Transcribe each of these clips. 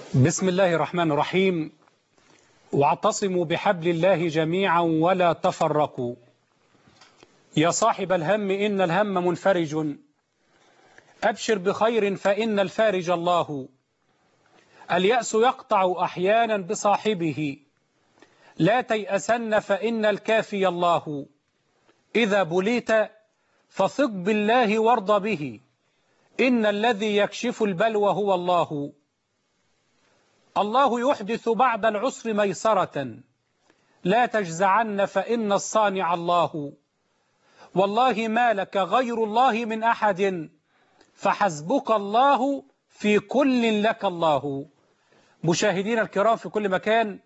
بسم الله الرحمن الرحيم. واعتصموا بحبل الله جميعا ولا تفرقوا. يا صاحب الهم إن الهم منفرج، أبشر بخير فإن الفارج الله. اليأس يقطع أحيانا بصاحبه، لا تيأسن فإن الكافي الله. إذا بليت فثق بالله وارض به، إن الذي يكشف البلوى هو الله. الله يحدث بعد العسر ميسرة، لا تجزعن فإن الصانع الله. والله ما لك غير الله من أحد، فحسبك الله في كل لك الله. مشاهدين الكرام في كل مكان،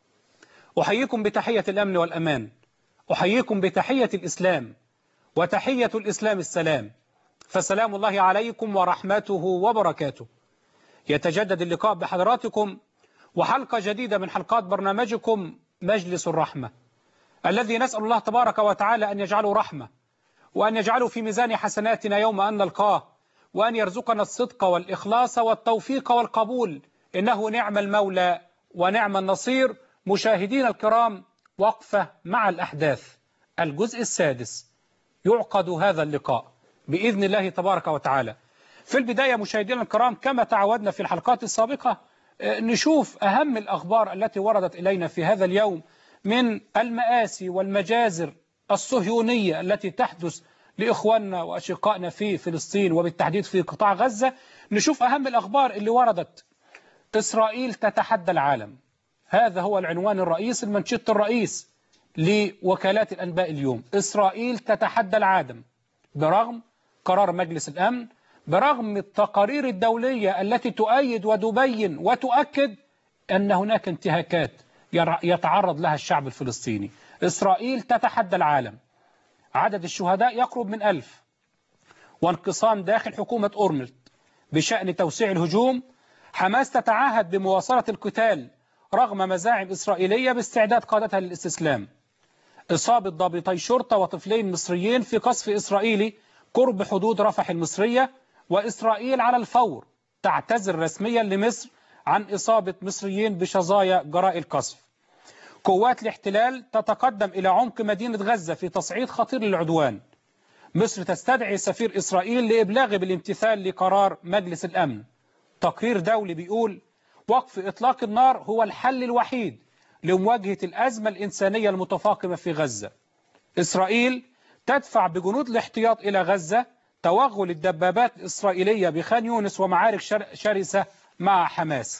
أحييكم بتحية الأمن والأمان، أحييكم بتحية الإسلام، وتحية الإسلام السلام، فسلام الله عليكم ورحمته وبركاته. يتجدد اللقاء بحضراتكم وحلقة جديدة من حلقات برنامجكم مجلس الرحمة، الذي نسأل الله تبارك وتعالى أن يجعله رحمة، وأن يجعله في ميزان حسناتنا يوم أن نلقاه، وأن يرزقنا الصدق والإخلاص والتوفيق والقبول، إنه نعم المولى ونعم النصير. مشاهدين الكرام، وقفة مع الأحداث، الجزء السادس يعقد هذا اللقاء بإذن الله تبارك وتعالى. في البداية مشاهدينا الكرام، كما تعودنا في الحلقات السابقة، نشوف أهم الأخبار التي وردت إلينا في هذا اليوم من المآسي والمجازر الصهيونية التي تحدث لإخواننا وأشقائنا في فلسطين وبالتحديد في قطاع غزة. نشوف أهم الأخبار اللي وردت. إسرائيل تتحدى العالم، هذا هو العنوان الرئيس، المنشط الرئيس لوكالات الأنباء اليوم. إسرائيل تتحدى العالم برغم قرار مجلس الأمن، برغم التقارير الدولية التي تؤيد وتبين وتؤكد أن هناك انتهاكات يتعرض لها الشعب الفلسطيني. إسرائيل تتحدى العالم. عدد الشهداء يقرب من 1000، وانقسام داخل حكومة أورملت بشأن توسيع الهجوم. حماس تتعهد بمواصلة القتال رغم مزاعم إسرائيلية باستعداد قادتها للاستسلام. إصابة ضابطي شرطة وطفلين مصريين في قصف إسرائيلي قرب حدود رفح المصرية. وإسرائيل على الفور تعتذر رسميا لمصر عن إصابة مصريين بشظايا جراء القصف. قوات الاحتلال تتقدم إلى عمق مدينة غزة في تصعيد خطير للعدوان. مصر تستدعي سفير إسرائيل لإبلاغه بالامتثال لقرار مجلس الأمن. تقرير دولي بيقول وقف إطلاق النار هو الحل الوحيد لمواجهة الأزمة الإنسانية المتفاقمة في غزة. إسرائيل تدفع بجنود الاحتياط إلى غزة. توغل الدبابات الإسرائيلية بخان يونس ومعارك شرسة مع حماس.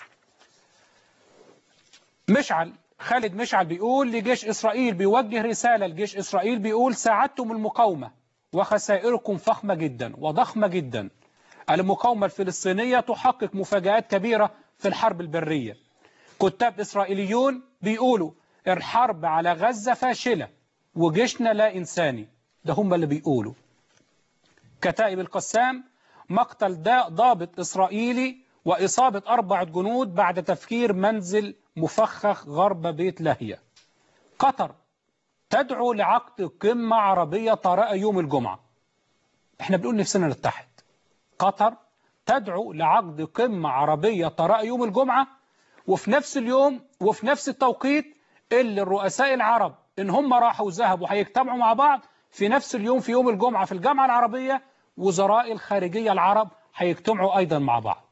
خالد مشعل بيقول لجيش إسرائيل، بيوجه رسالة لجيش إسرائيل، بيقول ساعدتم المقاومة وخسائركم فخمة جدا وضخمة جدا. المقاومة الفلسطينية تحقق مفاجآت كبيرة في الحرب البرية. كتاب إسرائيليون بيقولوا الحرب على غزة فاشلة وجيشنا لا إنساني. ده هم اللي بيقولوا. كتائب القسام مقتل ضابط إسرائيلي وإصابة 4 جنود بعد تفجير منزل مفخخ غرب بيت لاهيا. قطر تدعو لعقد قمة عربية طارئة يوم الجمعة. احنا بنقول نفسنا نتحد. قطر تدعو لعقد قمة عربية طارئة يوم الجمعة، وفي نفس اليوم وفي نفس التوقيت اللي الرؤساء العرب إن هم راحوا وذهبوا هيجتمعوا مع بعض في نفس اليوم في يوم الجمعة في الجامعة العربية، وزراء الخارجية العرب هيجتمعوا أيضا مع بعض.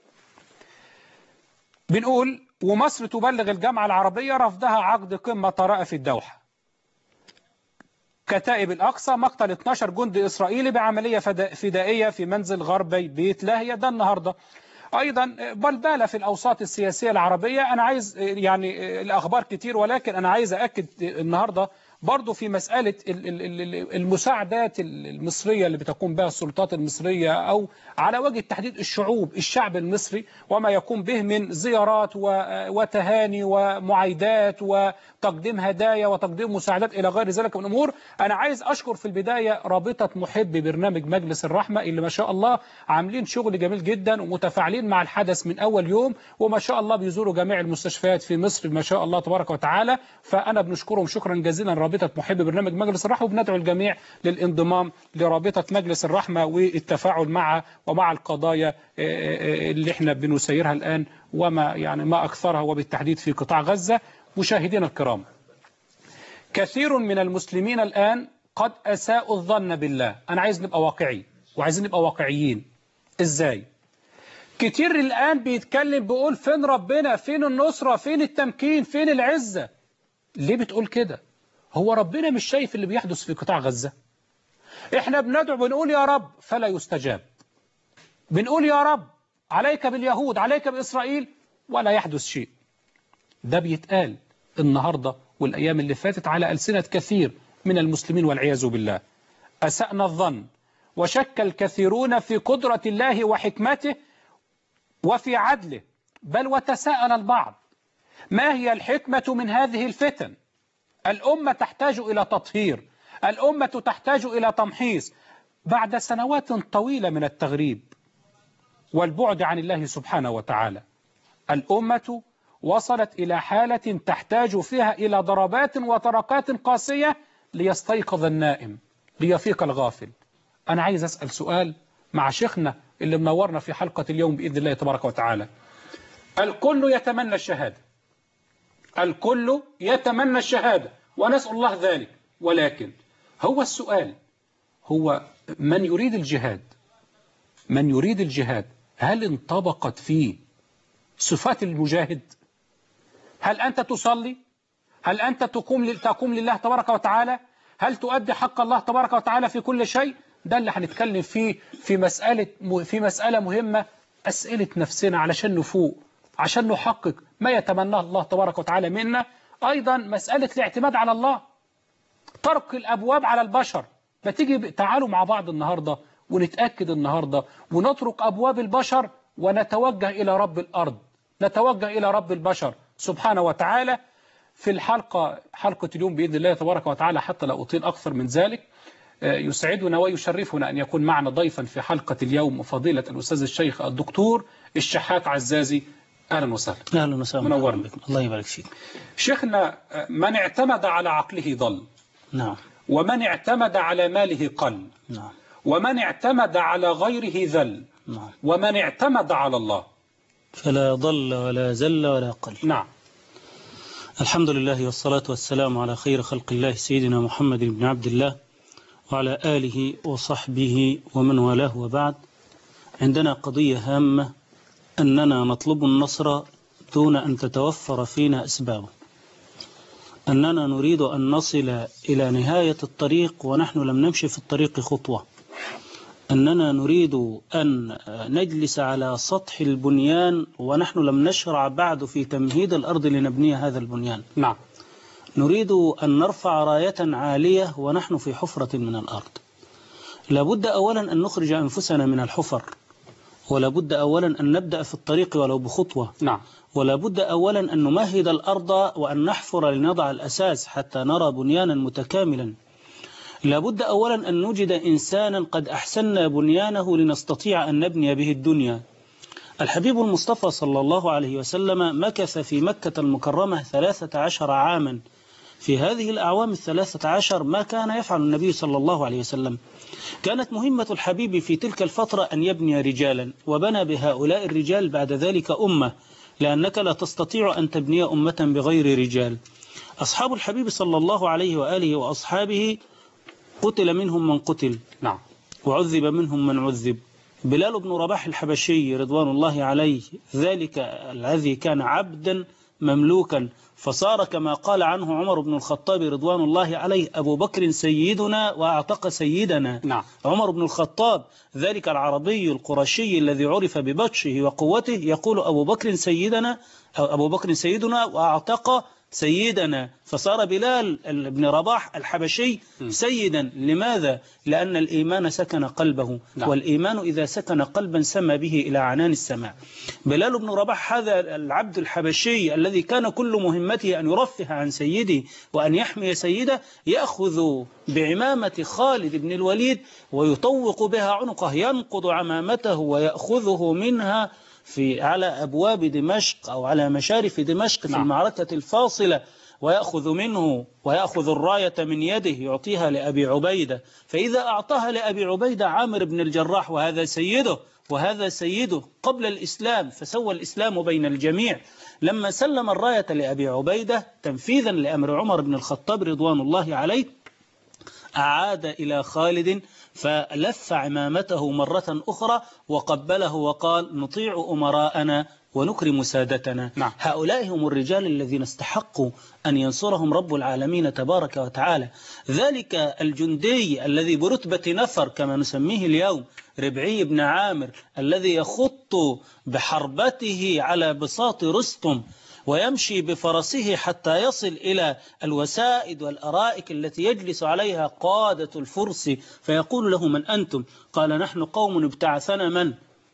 بنقول ومصر تبلغ الجامعة العربية رفضها عقد قمة طارئة في الدوحة. كتائب الأقصى مقتل 12 جندي إسرائيلي بعملية فدائية في منزل غربي بيت لاهيا. ده النهاردة. أيضا بلبلة في الأوساط السياسية العربية. أنا عايز الأخبار كتير، ولكن أنا عايز أأكد النهاردة برضو في مسألة المساعدات المصرية اللي بتقوم بها السلطات المصرية، أو على وجه التحديد الشعب المصري، وما يقوم به من زيارات وتهاني ومعايدات وتقديم هدايا وتقديم مساعدات إلى غير ذلك من الأمور. أنا عايز أشكر في البداية رابطة محبي برنامج مجلس الرحمة اللي ما شاء الله عاملين شغل جميل جدا ومتفاعلين مع الحدث من أول يوم، وما شاء الله بيزوروا جميع المستشفيات في مصر ما شاء الله تبارك وتعالى. فأنا بنشكرهم شكرا جزيلا رابطة محب برنامج مجلس الرحمة، وبندعو الجميع للانضمام لرابطة مجلس الرحمة والتفاعل ومع القضايا اللي احنا بنسيرها الآن وما يعني ما أكثرها، وبالتحديد في قطاع غزة. مشاهدينا الكرام، كثير من المسلمين الآن قد أساءوا الظن بالله. أنا عايز نبقى واقعي وعايزين نبقى واقعيين. إزاي؟ كتير الآن بيتكلم بيقول فين ربنا، فين النصرة، فين التمكين، فين العزة. ليه بتقول كده؟ هو ربنا مش شايف اللي بيحدث في قطاع غزة؟ احنا بندعو بنقول يا رب فلا يستجاب، بنقول يا رب عليك باليهود، عليك بإسرائيل، ولا يحدث شيء. ده بيتقال النهاردة والأيام اللي فاتت على ألسنة كثير من المسلمين والعياذ بالله. أسأنا الظن وشك الكثيرون في قدرة الله وحكمته وفي عدله، بل وتساءل البعض ما هي الحكمة من هذه الفتن؟ الأمة تحتاج إلى تطهير، الأمة تحتاج إلى تمحيص بعد سنوات طويلة من التغريب والبعد عن الله سبحانه وتعالى. الأمة وصلت إلى حالة تحتاج فيها إلى ضربات وطرقات قاسية ليستيقظ النائم، ليفيق الغافل. أنا عايز أسأل سؤال مع شيخنا اللي منورنا في حلقة اليوم بإذن الله تبارك وتعالى. الكل يتمنى الشهادة، الكل يتمنى الشهادة ونسأل الله ذلك، ولكن هو السؤال هو من يريد الجهاد، من يريد الجهاد هل انطبقت فيه صفات المجاهد؟ هل أنت تصلي؟ هل أنت تقوم لله تبارك وتعالى؟ هل تؤدي حق الله تبارك وتعالى في كل شيء؟ ده اللي هنتكلم فيه في مسألة مهمة، أسئلة نفسنا علشان نفوق، عشان نحقق ما يتمناه الله تبارك وتعالى منا. أيضا مسألة الاعتماد على الله، طرق الأبواب على البشر. ما تيجي تعالوا مع بعض النهاردة ونتأكد النهاردة ونطرق أبواب البشر ونتوجه إلى رب الأرض، نتوجه إلى رب البشر سبحانه وتعالى. في حلقة اليوم بإذن الله تبارك وتعالى، حتى لا أطيل أكثر من ذلك، يسعدنا ويشرفنا أن يكون معنا ضيفا في حلقة اليوم فضيلة الأستاذ الشيخ الدكتور الشحات عزازي. أهلا وسهلا. أهلا وسهلا، منورنا بكم. الله يبارك فيك. شيخنا، من اعتمد على عقله ضل. نعم. ومن اعتمد على ماله قل. نعم. ومن اعتمد على غيره ذل. نعم. ومن اعتمد على الله فلا ضل ولا زل ولا قل. نعم. الحمد لله والصلاة والسلام على خير خلق الله سيدنا محمد بن عبد الله وعلى آله وصحبه ومن والاه، وبعد. عندنا قضية هامة، أننا نطلب النصر دون أن تتوفر فينا أسبابه، أننا نريد أن نصل إلى نهاية الطريق ونحن لم نمشي في الطريق خطوة، أننا نريد أن نجلس على سطح البنيان ونحن لم نشرع بعد في تمهيد الأرض لنبني هذا البنيان. نعم. نريد أن نرفع راية عالية ونحن في حفرة من الأرض. لابد أولا أن نخرج أنفسنا من الحفر، ولابد أولا أن نبدأ في الطريق ولو بخطوة. نعم. ولابد أولا أن نمهد الأرض وأن نحفر لنضع الأساس حتى نرى بنيانا متكاملا. لابد أولا أن نجد إنسانا قد أحسننا بنيانه لنستطيع أن نبني به الدنيا. الحبيب المصطفى صلى الله عليه وسلم مكث في مكة المكرمة 13 عاما. في هذه الأعوام 13 ما كان يفعل النبي صلى الله عليه وسلم. كانت مهمة الحبيب في تلك الفترة أن يبني رجالا، وبنى بهؤلاء الرجال بعد ذلك أمة، لأنك لا تستطيع أن تبني أمة بغير رجال. أصحاب الحبيب صلى الله عليه وآله وأصحابه قتل منهم من قتل. نعم. وعذب منهم من عذب. بلال بن رباح الحبشي رضوان الله عليه، ذلك الذي كان عبدا مملوكا فصار كما قال عنه عمر بن الخطاب رضوان الله عليه: أبو بكر سيدنا وأعتق سيدنا. نعم. عمر بن الخطاب ذلك العربي القرشي الذي عرف ببطشه وقوته يقول: أبو بكر سيدنا وأعتق سيدنا. فصار بلال بن رباح الحبشي سيدا. لماذا؟ لأن الإيمان سكن قلبه. نعم. والإيمان إذا سكن قلبا سمى به إلى عنان السماء. بلال بن رباح هذا العبد الحبشي الذي كان كل مهمته أن يرفه عن سيده وأن يحمي سيده، يأخذ بعمامة خالد بن الوليد ويطوق بها عنقه، ينقض عمامته ويأخذه منها على أبواب دمشق أو على مشارف دمشق في المعركة الفاصلة ويأخذ منه ويأخذ الراية من يده يعطيها لأبي عبيدة، فإذا أعطاها لأبي عبيدة عامر بن الجراح وهذا سيده قبل الإسلام، فسوى الإسلام بين الجميع، لما سلم الراية لأبي عبيدة تنفيذا لأمر عمر بن الخطاب رضوان الله عليه، أعاد إلى خالد فلف عمامته مرة أخرى وقبله وقال: نطيع أمراءنا ونكرم سادتنا. نعم. هؤلاء هم الرجال الذين استحقوا أن ينصرهم رب العالمين تبارك وتعالى. ذلك الجندي الذي برتبة نفر كما نسميه اليوم، ربعي بن عامر، الذي يخط بحربته على بساط رستم ويمشي بفرسه حتى يصل إلى الوسائد والأرائك التي يجلس عليها قادة الفرس، فيقول له: من أنتم؟ قال: نحن قوم ابتعثنا من؟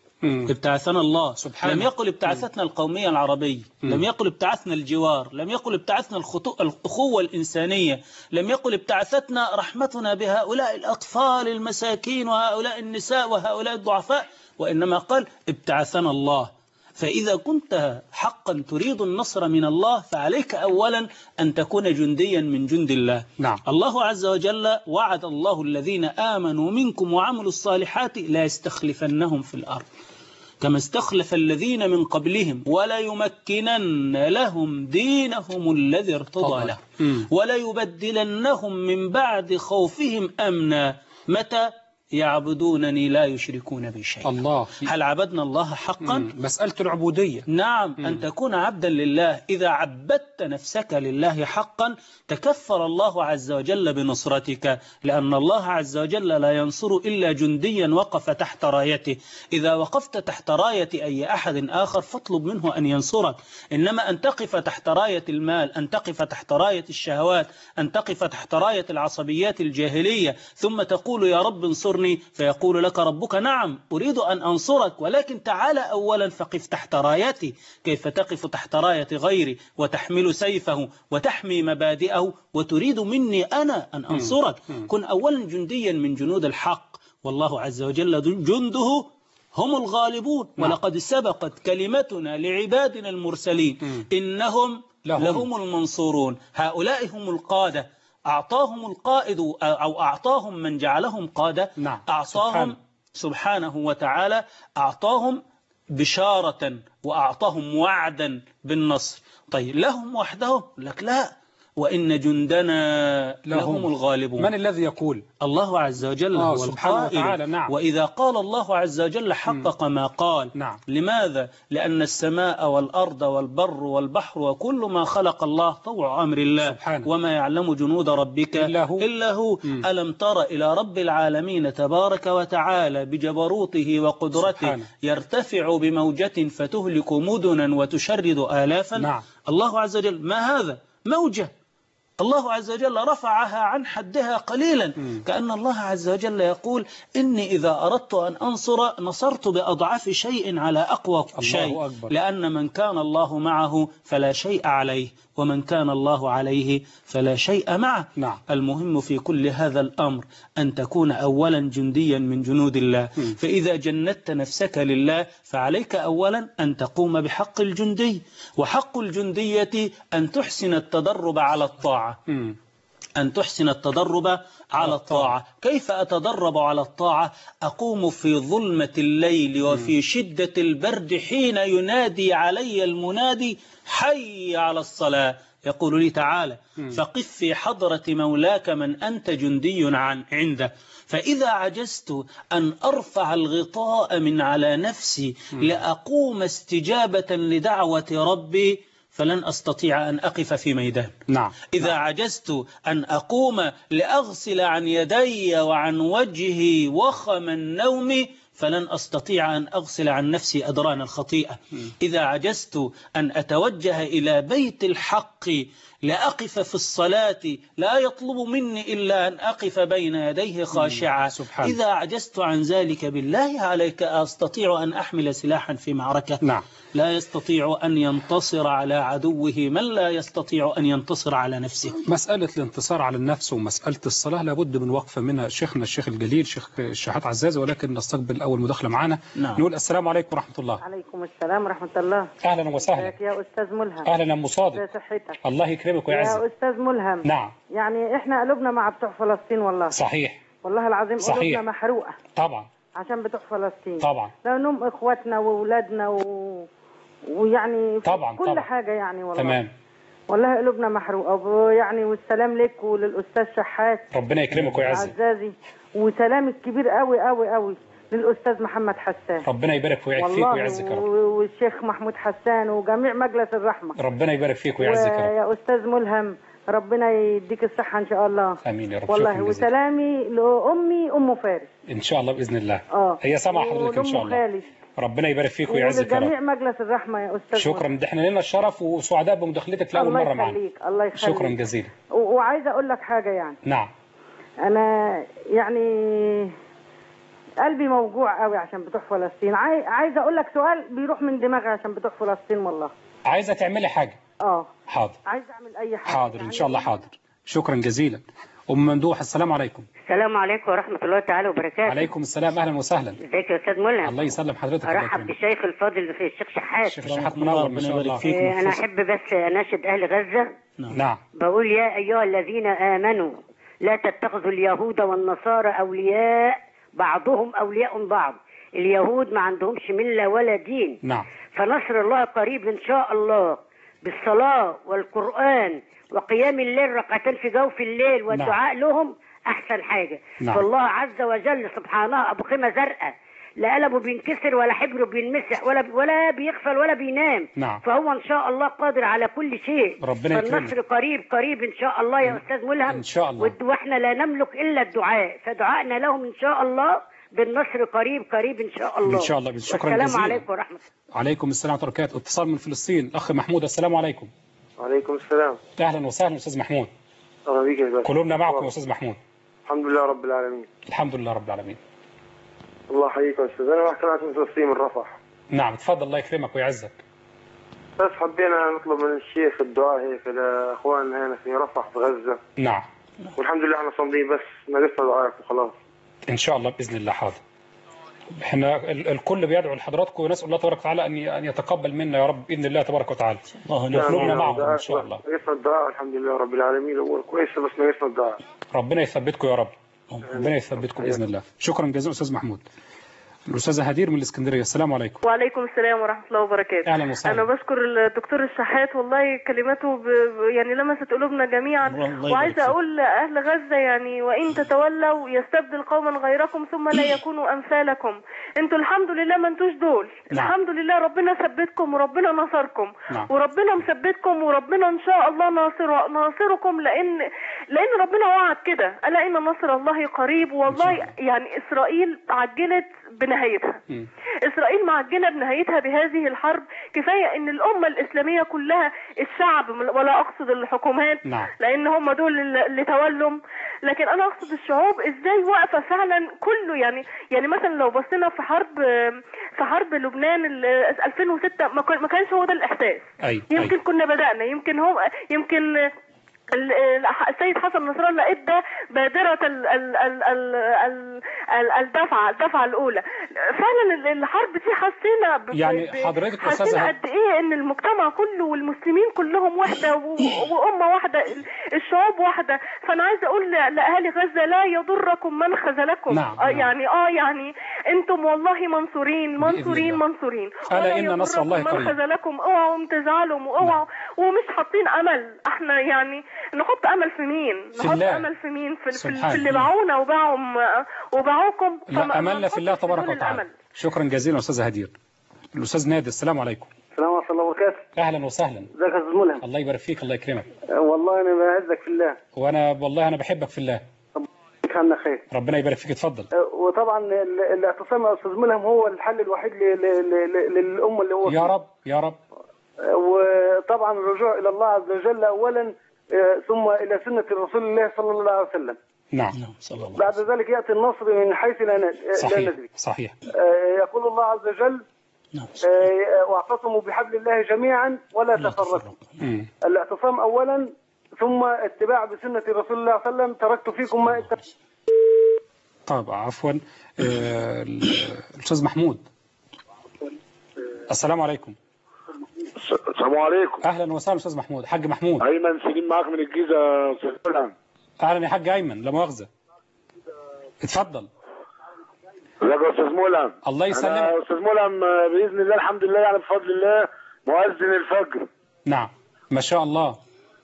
ابتعثنا الله سبحانه. لم يقل ابتعثتنا القومية العربية، لم يقل ابتعثنا الجوار، لم يقل ابتعثنا الأخوة الإنسانية، لم يقل ابتعثتنا رحمتنا بهؤلاء الأطفال المساكين وهؤلاء النساء وهؤلاء الضعفاء، وإنما قال ابتعثنا الله. فإذا كنت حقا تريد النصر من الله فعليك أولا أن تكون جنديا من جند الله. نعم. الله عز وجل وعد الله الذين آمنوا منكم وعملوا الصالحات لا يستخلفنهم في الأرض كما استخلف الذين من قبلهم ولا يمكنن لهم دينهم الذي ارتضى لهم ولا يبدلنهم من بعد خوفهم أمنا. متى؟ يعبدونني لا يشركون بي شيئا. الله. هل عبدنا الله حقا؟ مسألة العبودية. نعم. أن تكون عبدا لله. إذا عبدت نفسك لله حقا تكفر الله عز وجل بنصرتك، لأن الله عز وجل لا ينصر إلا جنديا وقف تحت رايته. إذا وقفت تحت راية أي أحد آخر فاطلب منه أن ينصرك، إنما أن تقف تحت راية المال، أن تقف تحت راية الشهوات، أن تقف تحت راية العصبيات الجاهلية ثم تقول يا رب انصرني، فيقول لك ربك نعم أريد أن أنصرك، ولكن تعال أولا فقف تحت رايتي. كيف تقف تحت راية غيري وتحمل سيفه وتحمي مبادئه وتريد مني أنا أن أنصرك؟ كن أولا جنديا من جنود الحق، والله عز وجل جنده هم الغالبون. ولقد سبقت كلمتنا لعبادنا المرسلين إنهم لهم المنصورون. هؤلاء هم القادة، أعطاهم القائد أو أعطاهم من جعلهم قادة. نعم. أعطاهم سبحانه وتعالى، أعطاهم بشارة وأعطاهم وعدا بالنصر. طيب لهم وحدهم؟ لك لا، وإن جندنا لهم الغالبون. من الذي يقول؟ الله عز وجل هو سبحانه وتعالى. نعم. وإذا قال الله عز وجل حقق ما قال. نعم. لماذا؟ لأن السماء والأرض والبر والبحر وكل ما خلق الله طوع أمر الله سبحانه. وما يعلم جنود ربك إلا هو. ألم تر إلى رب العالمين تبارك وتعالى بجبروته وقدرته سبحانه. يرتفع بموجة فتهلك مدنا وتشرد آلافا. نعم. الله عز وجل ما هذا؟ موجة الله عز وجل رفعها عن حدها قليلا. كأن الله عز وجل يقول إني إذا أردت أن أنصر نصرت بأضعف شيء على أقوى شيء، لأن من كان الله معه فلا شيء عليه ومن كان الله عليه فلا شيء معه. نعم. المهم في كل هذا الأمر أن تكون أولا جنديا من جنود الله. فإذا جندت نفسك لله فعليك أولا أن تقوم بحق الجندي، وحق الجندية أن تحسن التدرب على الطاعة. أن تحسن التدرب على الطاعة. كيف أتدرب على الطاعة؟ أقوم في ظلمة الليل وفي شدة البرد حين ينادي علي المنادي حي على الصلاة، يقول لي تعالى فقف في حضرة مولاك من أنت جندي عنده. فإذا عجزت أن أرفع الغطاء من على نفسي لأقوم استجابة لدعوة ربي فلن أستطيع أن أقف في ميدان. نعم. إذا عجزت أن أقوم لأغسل عن يدي وعن وجهي وخم النوم فلن أستطيع أن أغسل عن نفسي أدران الخطيئة. إذا عجزت أن أتوجه إلى بيت الحق لأقف في الصلاة لا يطلب مني إلا أن أقف بين يديه خاشعا. إذا عجزت عن ذلك بالله عليك أستطيع أن أحمل سلاحا في معركة. نعم. لا يستطيع أن ينتصر على عدوه من لا يستطيع أن ينتصر على نفسه. مسألة الانتصار على النفس ومسألة الصلاة لابد من وقفة منها. شيخنا الشيخ الجليل شيخ الشحات عزازي، ولكن نستقبل أول مداخلة معانا. نعم. نقول السلام عليكم ورحمة الله. عليكم السلام ورحمة الله. أهلا وسهلا. يا أستاذ ملهم. أهلا يا أم صادق. صحتك. الله يكرمك ويعزك. يا أستاذ ملهم. نعم. يعني إحنا قلوبنا مع بتوع فلسطين والله. صحيح. والله العظيم قلوبنا محروقة. طبعا. عشان بتوع فلسطين. طبعا. لأنهم إخواتنا وأولادنا ويعني طبعا كل طبعا. حاجة يعني والله. تمام. والله قلوبنا محروقة يعني، والسلام لك وللأستاذ شحات. ربنا يكرمك ويعزك. عزازي. وسلام الكبير قوي قوي قوي للأستاذ محمد حسان. ربنا يبارك فيك ويعزك يا رب. والشيخ محمود حسان وجميع مجلس الرحمة. ربنا يبارك فيك ويعزك يا رب. يا أستاذ ملهم ربنا يديك الصحة إن شاء الله. آمين يا رب. والله وسلامي لأمي أم فارس. إن شاء الله بإذن الله. هي سامعة حضرتك إن شاء الله. خالد. ربنا يبارك فيك ويعزك يا رب. وجميع مجلس الرحمة يا أستاذ. شكرا، ده احنا لنا الشرف وسعداء بمداخلتك لأول مرة معنا. الله يخليك. شكرا جزيلا. وعايزة أقول لك حاجة يعني. نعم. أنا يعني قلبي موجوع قوي عشان بتوع فلسطين. عايزة أقول لك سؤال بيروح من دماغي عشان بتوع فلسطين والله. عايزة تعملي حاجة؟ حاضر. عايزة أعمل أي حاجة. حاضر إن شاء الله. حاضر. شكرا جزيلا. أم ممدوح السلام عليكم. السلام عليكم ورحمة الله تعالى وبركاته. عليكم السلام. أهلا وسهلا. ازيك يا أستاذ ملهم؟ الله يسلم حضرتك. أرحب بالشيخ الفاضل في الشيخ شحات. الشيخ شحات منور ما شاء الله. أنا أحب بس أناشد أهل غزة. نعم. بقول يا أيها الذين آمنوا لا تتخذوا اليهود والنصارى أولياء بعضهم أولياء بعض. اليهود ما عندهمش ملة ولا دين. نعم. فنصر الله قريب إن شاء الله بالصلاة والقرآن وقيام الليل ركعتين في جوف الليل والدعاء لهم أحسن حاجة. نعم. فالله عز وجل سبحانه أبو خيمة زرقاء لا قلبه بينكسر ولا حبره بينمسح ولا بيغفل ولا بينام. نعم. فهو إن شاء الله قادر على كل شيء. ربنا يكرمك. فالنصر قريب إن شاء الله يا أستاذ ملهم. إن شاء الله. وإحنا لا نملك إلا الدعاء، فدعائنا لهم إن شاء الله بالنصر قريب إن شاء الله. إن شاء الله. شكرا جزيلا. السلام عليكم ورحمة الله. عليكم السلام ورحمة الله وبركاته. اتصال من فلسطين الأخ محمود. السلام عليكم. وعليكم السلام. أهلا وسهلا أستاذ محمود. أهلا بك يا باشا. قلوبنا معكم يا أستاذ محمود. الحمد لله رب العالمين. الحمد لله رب العالمين. الله يحييك يا أستاذ. أنا بحكي معك من فلسطين من رفح. نعم اتفضل. الله يكرمك ويعزك. بس حبينا نطلب من الشيخ الدعاء هيك لإخواننا هنا في رفح في غزة. نعم. والحمد لله احنا صامدين، بس ناقصنا دعائك وخلاص. إن شاء الله بإذن الله. حاضر. احنا الكل بيدعو لحضراتكم ونسأل الله تبارك وتعالى أن يتقبل منا يا رب بإذن الله تبارك وتعالى. قلوبنا معكم إن شاء الله. ناقصنا الدعاء الحمد لله رب العالمين. الأمور كويسة بس ناقصنا الدعاء. ربنا يثبتكم يا رب. ربنا يثبتكم بإذن الله. شكرا جزيلا أستاذ محمود. الأستاذة هدير من الإسكندرية. السلام عليكم. وعليكم السلام ورحمة الله وبركاته. أهلا وسهلا. أنا بشكر الدكتور الشحات والله كلماته يعني لمست قلوبنا جميعا. وعايزة أقول لأهل غزة يعني وإن تتولوا يستبدل قوما غيركم ثم لا يكونوا أمثالكم. أنتوا الحمد لله ما أنتوش دول. نعم. الحمد لله ربنا ثبتكم وربنا نصركم. نعم. وربنا مثبتكم وربنا إن شاء الله ناصركم لأن ربنا وعد كده ألا إن نصر الله قريب. والله يعني إسرائيل عجلت بنهايتها. إسرائيل معجنة بنهايتها بهذه الحرب. كفاية ان الأمة الإسلامية كلها الشعب ولا أقصد الحكومات. نعم. لأن هم دول اللي تولوا، لكن أنا أقصد الشعوب إزاي واقفة فعلا كله. يعني مثلا لو بصينا في حرب لبنان 2006 ما كانش هو ده الإحساس. يمكن كنا بدأنا، يمكن السيد حسن نصر الله ادى بادرة الدفعة الأولى. فعلا الحرب دي حسينا يعني حضرتك حسينا قد ايه ان المجتمع كله والمسلمين كلهم وحدة وأمة واحدة، الشعوب واحدة. فأنا عايزة أقول لأهالي غزة لا يضركم من خذلكم. نعم. يعني انتم والله منصورين. ألا إن نصر الله قريب. من خذلكم اوعوا تزعلوا واوعوا ومش حاطين أمل. احنا يعني نحط أمل في مين؟ نحط أمل في مين؟ في اللي باعونا وباعوكم. لا أملنا في الله تبارك وتعالى. شكرا جزيلا أستاذ هدير. الأستاذ نادر. السلام عليكم. السلام ورحمة الله وبركاته. أهلا وسهلا. ازيك يا أستاذ ملهم؟ الله يبارك فيك. الله يكرمك. والله أنا بعزك في الله. والله أنا بحبك في الله. عنا خير. ربنا يبارك فيك. اتفضل. وطبعا الاعتصام يا أستاذ ملهم هو الحل الوحيد للأمة اللي هو يا رب يا رب. وطبعا الرجوع إلى الله عز وجل أولا ثم إلى سنة رسول الله صلى الله عليه وسلم. نعم. بعد ذلك يأتي النصر من حيث لا ندري. صحيح. يقول الله عز وجل واعتصموا بحبل الله جميعا ولا تفرقوا. الاعتصام أولا ثم اتباع بسنة رسول الله صلى الله عليه وسلم. تركت فيكم ما طيب عفوا. الأستاذ محمود. السلام عليكم. السلام عليكم. أهلا وسهلا أستاذ محمود. حاج محمود. أيمن سليم معاك من الجيزة يا أستاذ ملهم. أهلا يا حاج أيمن، لا مؤاخذة. اتفضل. ازيك يا أستاذ ملهم؟ الله يسلمك. أنا يا أستاذ ملهم بإذن الله الحمد لله يعني بفضل الله مؤذن الفجر. نعم ما شاء الله.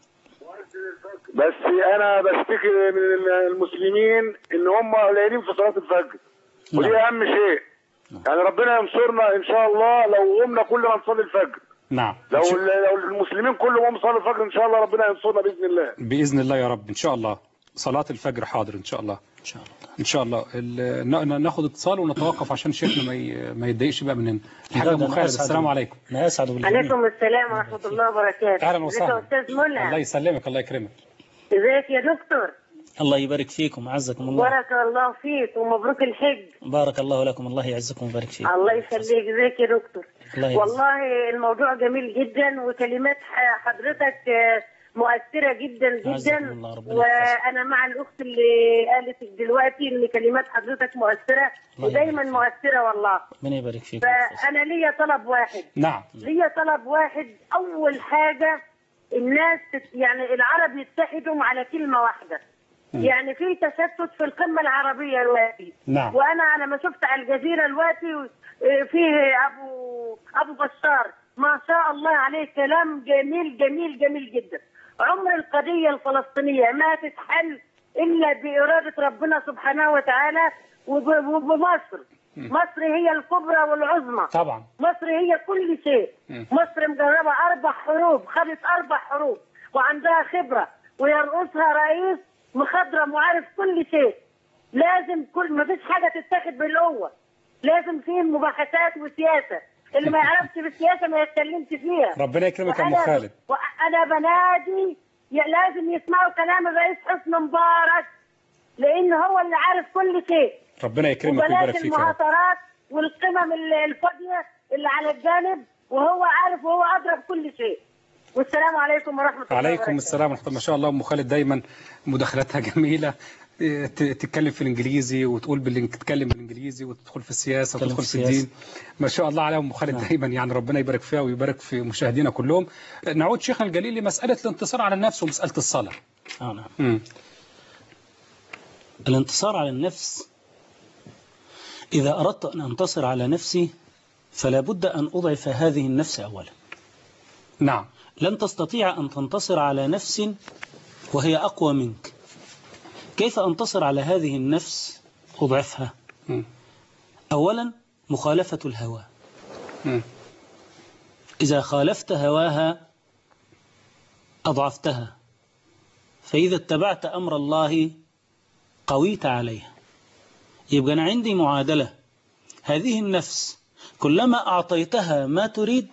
بس أنا بشتكي من المسلمين إن هم قليلين في صلاة الفجر. ودي أهم شيء. يعني ربنا ينصرنا إن شاء الله لو قمنا كلنا نصلي الفجر. نعم. لو المسلمين كلهم صلوا الفجر إن شاء الله ربنا ينصرنا بإذن الله. بإذن الله يا رب إن شاء الله. صلاة الفجر حاضر إن شاء الله. إن شاء الله. إن شاء الله. ناخد اتصال ونتوقف عشان شيخنا ما يتضايقش بقى مننا. الحاج أبو خالد السلام عليكم. أنا أسعد بالجميع. عليكم السلام ورحمة الله وبركاته. أهلا وسهلا. أستاذ ملهم. الله يسلمك الله يكرمك. ازيك يا دكتور؟ الله يبارك فيكم وعزكم الله. بارك الله فيك ومبروك الحج. بارك الله لكم، الله يعزكم ويبارك فيكم. الله يخليك. ازيك يا دكتور؟ الله والله الموضوع جميل جدا وكلمات حضرتك مؤثرة جدا جدا، وأنا مع الأخت اللي قالت دلوقتي إن كلمات حضرتك مؤثرة ودايما مؤثرة والله. ربنا يبارك فيك. فأنا ليا طلب واحد. نعم. ليا طلب واحد. أول حاجة الناس يعني العرب يتحدوا على كلمة واحدة. يعني في تشتت في القمة العربية دلوقتي. نعم. وأنا لما شفت على الجزيرة دلوقتي فيه أبو بشار ما شاء الله عليه كلام جميل جميل جميل جدا. عمر القضية الفلسطينية ما تتحل إلا بإرادة ربنا سبحانه وتعالى وبمصر. مصر هي الكبرى والعظمى طبعا. مصر هي كل شيء. مصر مجربة 4 حروب، خدت 4 حروب وعندها خبرة ويرقصها رئيس مخضرم وعارف كل شيء. لازم ما فيش حاجة تتاخد بالقوة، لازم فيه مباحثات وسياسة. اللي ما يعرفش بالسياسة ما يتكلمش فيها. ربنا يكرمك يا أم خالد. وأنا بنادي لازم يسمعوا كلام الرئيس حسني مبارك لأن هو اللي عارف كل شيء. ربنا يكرمك ويبارك فيك. المهاترات والقمم الفاضية اللي على الجانب وهو عارف وهو أدرى بكل شيء. والسلام عليكم ورحمة الله وبركاته. عليكم السلام ورحمة الله. ما شاء الله أم خالد دايما مداخلاتها جميلة، تتكلم في الإنجليزي وتقول تتكلم بالإنجليزي وتدخل في السياسة وتدخل في الدين. ما شاء الله عليها أم خالد دايما، يعني ربنا يبارك فيها ويبارك في مشاهدينا كلهم. نعود شيخنا الجليل لمسألة الانتصار على النفس ومسألة الصلاة. نعم. الانتصار على النفس، إذا أردت أن أنتصر على نفسي فلا بد أن أضعف هذه النفس أولا. نعم. لن تستطيع أن تنتصر على نفس وهي أقوى منك. كيف أنتصر على هذه النفس؟ أضعفها. أولا مخالفة الهوى. إذا خالفت هواها أضعفتها، فإذا اتبعت أمر الله قويت عليها. يبقى أنا عندي معادلة. هذه النفس كلما أعطيتها ما تريد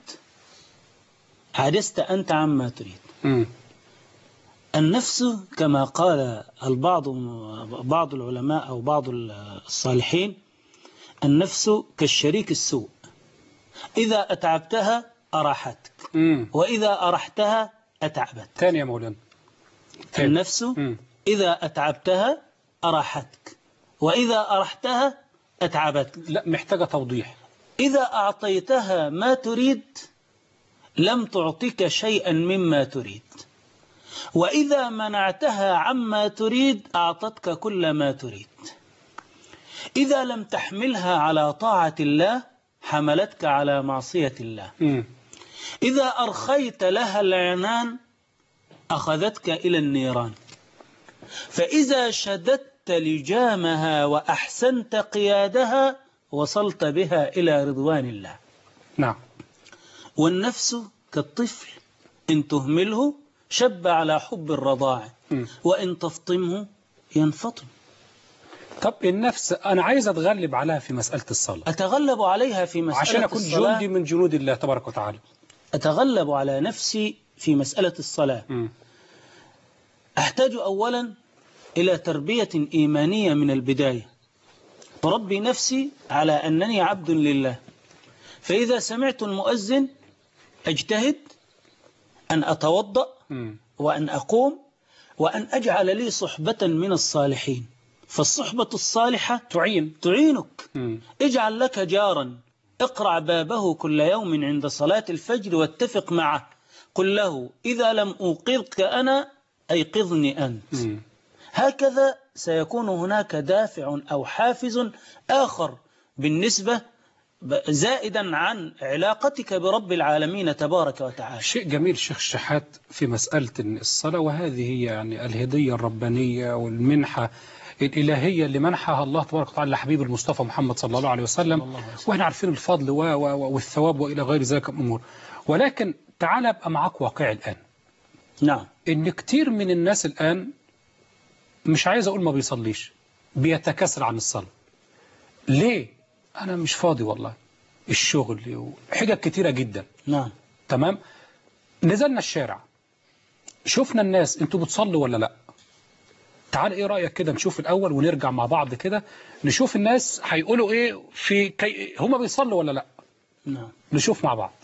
عجزت أنت عما تريد. النفس كما قال بعض العلماء أو بعض الصالحين، النفس كالشريك السوء، إذا أتعبتها أراحتك وإذا أرحتها أتعبت. ثاني يا مولانا. النفس إذا أتعبتها أراحتك وإذا أرحتها أتعبت. لا، محتاجة توضيح. إذا أعطيتها ما تريد لم تعطيك شيئا مما تريد، وإذا منعتها عما تريد أعطتك كل ما تريد. إذا لم تحملها على طاعة الله حملتك على معصية الله. إذا أرخيت لها العنان أخذتك إلى النيران. فإذا شددت لجامها وأحسنت قيادها وصلت بها إلى رضوان الله. نعم. والنفس كالطفل إن تهمله شب على حب الرضاعة وإن تفطمه ينفطم. طب النفس أنا عايز أتغلب عليها في مسألة الصلاة. أتغلب عليها في مسألة عشان أكون جندي من جنود الله تبارك وتعالى. أتغلب على نفسي في مسألة الصلاة. أحتاج أولا إلى تربية إيمانية من البداية. أربي نفسي على أنني عبد لله، فإذا سمعت المؤذن أجتهد أن أتوضأ وأن أقوم وأن أجعل لي صحبة من الصالحين. فالصحبة الصالحة تعينك. اجعل لك جارا اقرع بابه كل يوم عند صلاة الفجر واتفق معه، قل له إذا لم أوقظك أنا أيقظني أنت. هكذا سيكون هناك دافع أو حافز آخر بالنسبة زائدا عن علاقتك برب العالمين تبارك وتعالى. شيء جميل شيخ الشحات في مسألة الصلاة، وهذه هي يعني الهدية الربانية والمنحة الإلهية اللي منحها الله تبارك وتعالى لحبيب المصطفى محمد صلى الله عليه وسلم، وإحنا عارفين الفضل والثواب وإلى غير ذلك الأمور. ولكن تعال أبقى معك واقعي الآن. نعم. إن كتير من الناس الآن، مش عايز أقول ما بيصليش، بيتكاسل عن الصلاة. ليه؟ أنا مش فاضي والله، الشغل وحاجات كتيرة جدا. نعم. تمام. نزلنا الشارع شفنا الناس، انتوا بتصلوا ولا لا؟ تعال ايه رأيك كده نشوف الأول ونرجع مع بعض كده نشوف الناس هيقولوا ايه في هما بيصلوا ولا لا. نعم. نشوف مع بعض.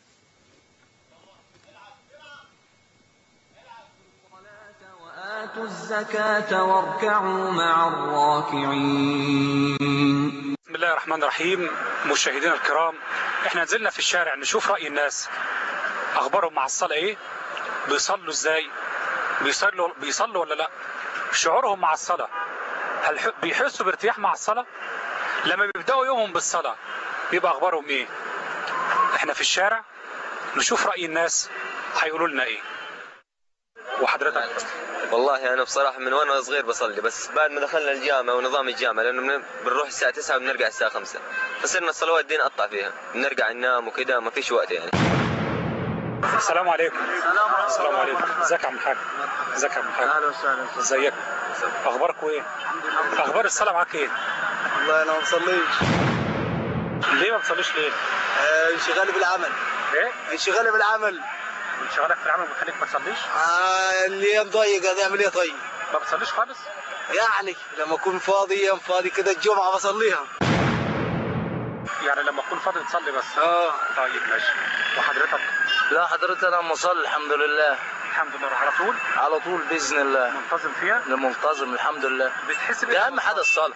وآتوا الزكاة واركعوا مع الراكعين. بسم الله الرحمن الرحيم. مشاهدينا الكرام، احنا نزلنا في الشارع نشوف رأي الناس، اخبارهم مع الصلاة ايه، بيصلوا ازاي، بيصلوا ولا لا، شعورهم مع الصلاة، هل بيحسوا بارتياح مع الصلاة، لما بيبدأوا يومهم بالصلاة بيبقى اخبارهم ايه. احنا في الشارع نشوف رأي الناس هيقولوا لنا ايه. وحضرتك؟ والله أنا بصراحة من وأنا صغير بصلي، بس بعد ما دخلنا الجامعة ونظام الجامعة، لأنه بنروح الساعة 9 وبنرجع الساعة 5، فصرنا الصلوات دي نقطع فيها، بنرجع ننام وكده، ما فيش وقت يعني. السلام عليكم. السلام عليكم. ازيك يا عم الحاج؟ ازيك يا عم الحاج؟ اهلا وسهلا. ازيك؟ اخباركم ايه؟ اخبار الصلاة معاك ايه؟ والله انا ما بصليش. ليه ما بتصليش ليه؟ انشغالي بالعمل. ايه؟ انشغالي بالعمل. انشغالك في العمل بيخليك ما تصليش؟ الايام ضيقه، هنعمل ايه طيب؟ ما بتصليش خالص؟ يعني لما اكون فاضي، ايام فاضي كده الجمعه بصليها. يعني لما تكون فاضي تصلي بس؟ طيب ماشي. وحضرتك؟ لا حضرتك انا مصلي الحمد لله. الحمد لله. على طول؟ على طول باذن الله. منتظم فيها؟ منتظم الحمد لله. بتحس ده اهم حاجه الصلاه.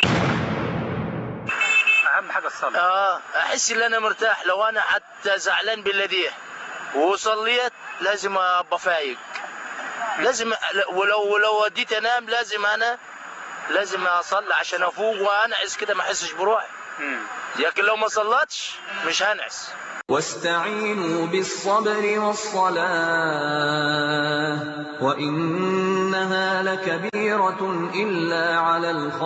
اهم حاجه الصلاه. احس ان انا مرتاح. لو انا حتى زعلان بالذي وصليت لازم ابقى فايق، لازم. ولو وديت انام لازم اصلي عشان افوق وانعس كده، ما احسش بروحي. لكن لو ما صلتش مش هنعس. واستعينوا بالصبر والصلاة وإنها لكبيرة إلا على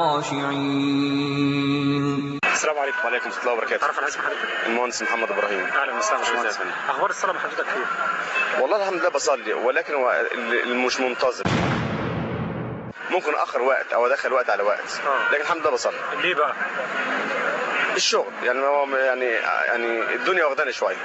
الخاشعين. السلام عليكم. وعليكم السلام وبركاته. تعرف على اسم حضرتك؟ المهندس محمد ابراهيم. اهلا وسهلا باشمهندس. اخبار الصلاه مع حضرتك ايه؟ والله الحمد لله بصلي، ولكن مش منتظم، ممكن اخر وقت او ادخل وقت على وقت، لكن الحمد لله بصلي. ليه بقى؟ الشغل يعني الدنيا واخداني شويه.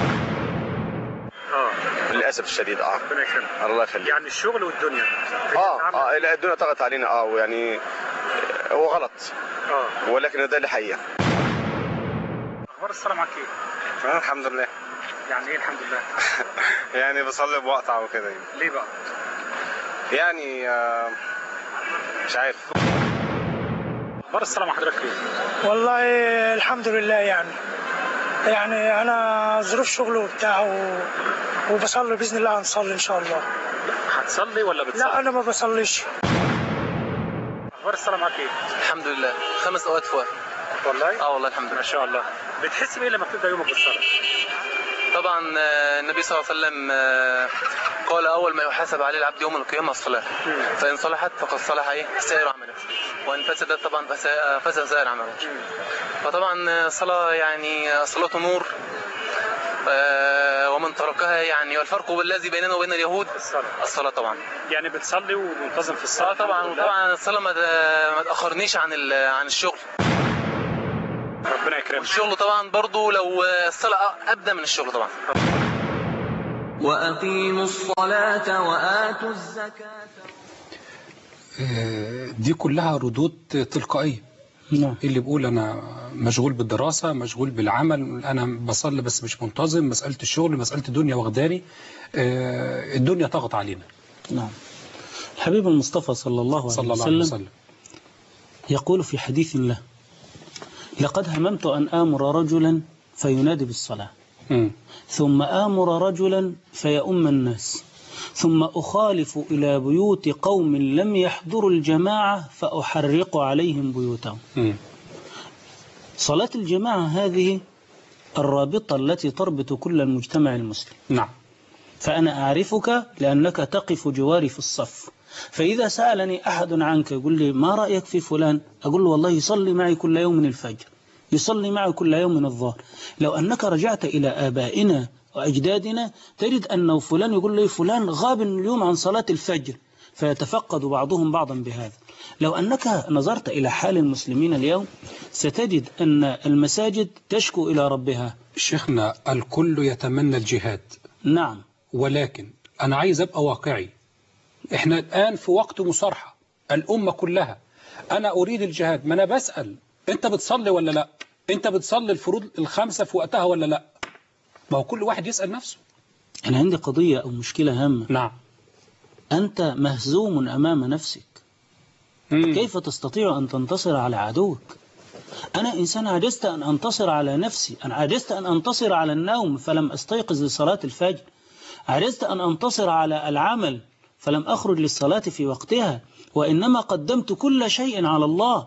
للاسف الشديد. ربنا يكرمك. الله يخليك. يعني الشغل والدنيا لا الدنيا طغت علينا ويعني هو غلط. ولكن ده اللي حقيقه. اخبار الصلاه معاك ايه؟ الحمد لله. يعني ايه الحمد لله؟ يعني بصلي بوقطع وكده. ليه بقى؟ يعني مش عارف. اخبار الصلاه مع حضرتك ايه؟ والله الحمد لله. يعني انا ظروف شغل وبتاع وبصلي باذن الله. هنصلي ان شاء الله. هتصلي ولا بتصلي؟ لا انا ما بصليش. اخبار الصلاه معاك ايه؟ الحمد لله. 5 اوقات فوق. والله؟ والله الحمد لله. ما شاء الله. بتحس بايه لما بتبدا يومك بالصلاه؟ طبعا النبي صلى الله عليه وسلم قال اول ما يحاسب عليه العبد يوم القيامه الصلاه، فان صلحت فقد صلح سائر عمله، وان فسدت طبعا فسد سائر عمله. فطبعا الصلاه يعني صلاه نور، ومن تركها يعني والفرق الذي بيننا وبين اليهود الصلاه طبعا. يعني بتصلي ومنتظم في الصلاه؟ طبعا. وطبعا الصلاه ما تاخرنيش عن الشغل. ربنا يكرمك. والشغل طبعا برضو لو الصلاه ابدا من الشغل طبعا. وأقيموا الصلاة وآتوا الزكاة. دي كلها ردود تلقائية. اللي بيقول أنا مشغول بالدراسة، مشغول بالعمل، أنا بصلي بس مش منتظم، مسألة الشغل، مسألة الدنيا واخداني، الدنيا طغت علينا. نعم. الحبيب المصطفى صلى الله عليه وسلم يقول في حديث له: لقد هممت أن آمر رجلا فينادي بالصلاة، ثم آمر رجلا فيؤم الناس، ثم أخالف إلى بيوت قوم لم يحضروا الجماعة فأحرق عليهم بيوتهم. صلاة الجماعة هذه الرابطة التي تربط كل المجتمع المسلم. نعم. فأنا أعرفك لأنك تقف جواري في الصف، فإذا سألني أحد عنك يقول لي ما رأيك في فلان، أقول له والله يصلي معي كل يوم من الفجر، يصلي معي كل يوم من الظهر. لو أنك رجعت إلى آبائنا وأجدادنا تجد أنه فلان يقول لي فلان غاب اليوم عن صلاة الفجر، فيتفقد بعضهم بعضا بهذا. لو أنك نظرت إلى حال المسلمين اليوم ستجد أن المساجد تشكو إلى ربها. شيخنا الكل يتمنى الجهاد. نعم. ولكن أنا عايز أبقى واقعي. إحنا الآن في وقت مصارحة الأمة كلها. أنا أريد الجهاد، ما أنا بسأل أنت بتصلي ولا لا؟ أنت بتصلي الفروض الخمسة في وقتها ولا لا؟ ما هو كل واحد يسأل نفسه. أنا عندي قضية أو مشكلة هامة. نعم. أنت مهزوم أمام نفسك. كيف تستطيع أن تنتصر على عدوك؟ أنا إنسان عجزت أن أنتصر على نفسي، أنا عجزت أن أنتصر على النوم فلم أستيقظ لصلاة الفجر، عجزت أن أنتصر على العمل فلم أخرج للصلاة في وقتها، وإنما قدمت كل شيء على الله.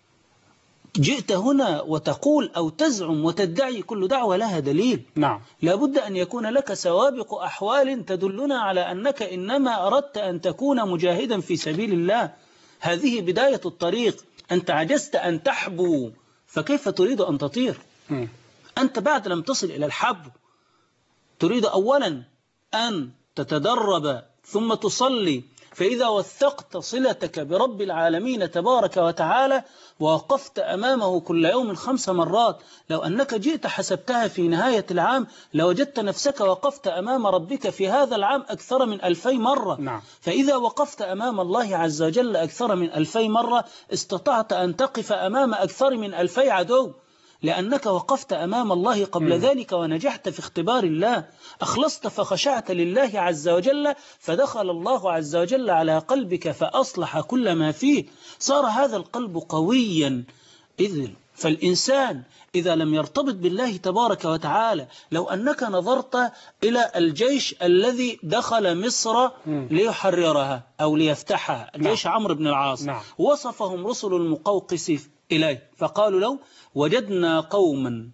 جئت هنا وتقول أو تزعم وتدعي، كل دعوة لها دليل. نعم. لابد أن يكون لك سوابق أحوال تدلنا على أنك إنما أردت أن تكون مجاهدا في سبيل الله. هذه بداية الطريق. أنت عجزت أن تحبو، فكيف تريد أن تطير؟ أنت بعد لم تصل إلى الحبو تريد أولا أن تتدرب ثم تصلي، فإذا وثقت صلتك برب العالمين تبارك وتعالى ووقفت أمامه كل يوم 5 مرات، لو أنك جئت حسبتها في نهاية العام لوجدت نفسك وقفت أمام ربك في هذا العام أكثر من 2000 مرة. نعم. فإذا وقفت أمام الله عز وجل أكثر من 2000 مرة استطعت أن تقف أمام أكثر من 2000 عدو، لأنك وقفت أمام الله قبل ذلك ونجحت في اختبار الله، أخلصت فخشعت لله عز وجل، فدخل الله عز وجل على قلبك فأصلح كل ما فيه، صار هذا القلب قويا. فالإنسان إذا لم يرتبط بالله تبارك وتعالى، لو أنك نظرت إلى الجيش الذي دخل مصر ليحررها أو ليفتحها، الجيش عمرو بن العاص، وصفهم رسل المقوقس إليه فقالوا له وجدنا قوما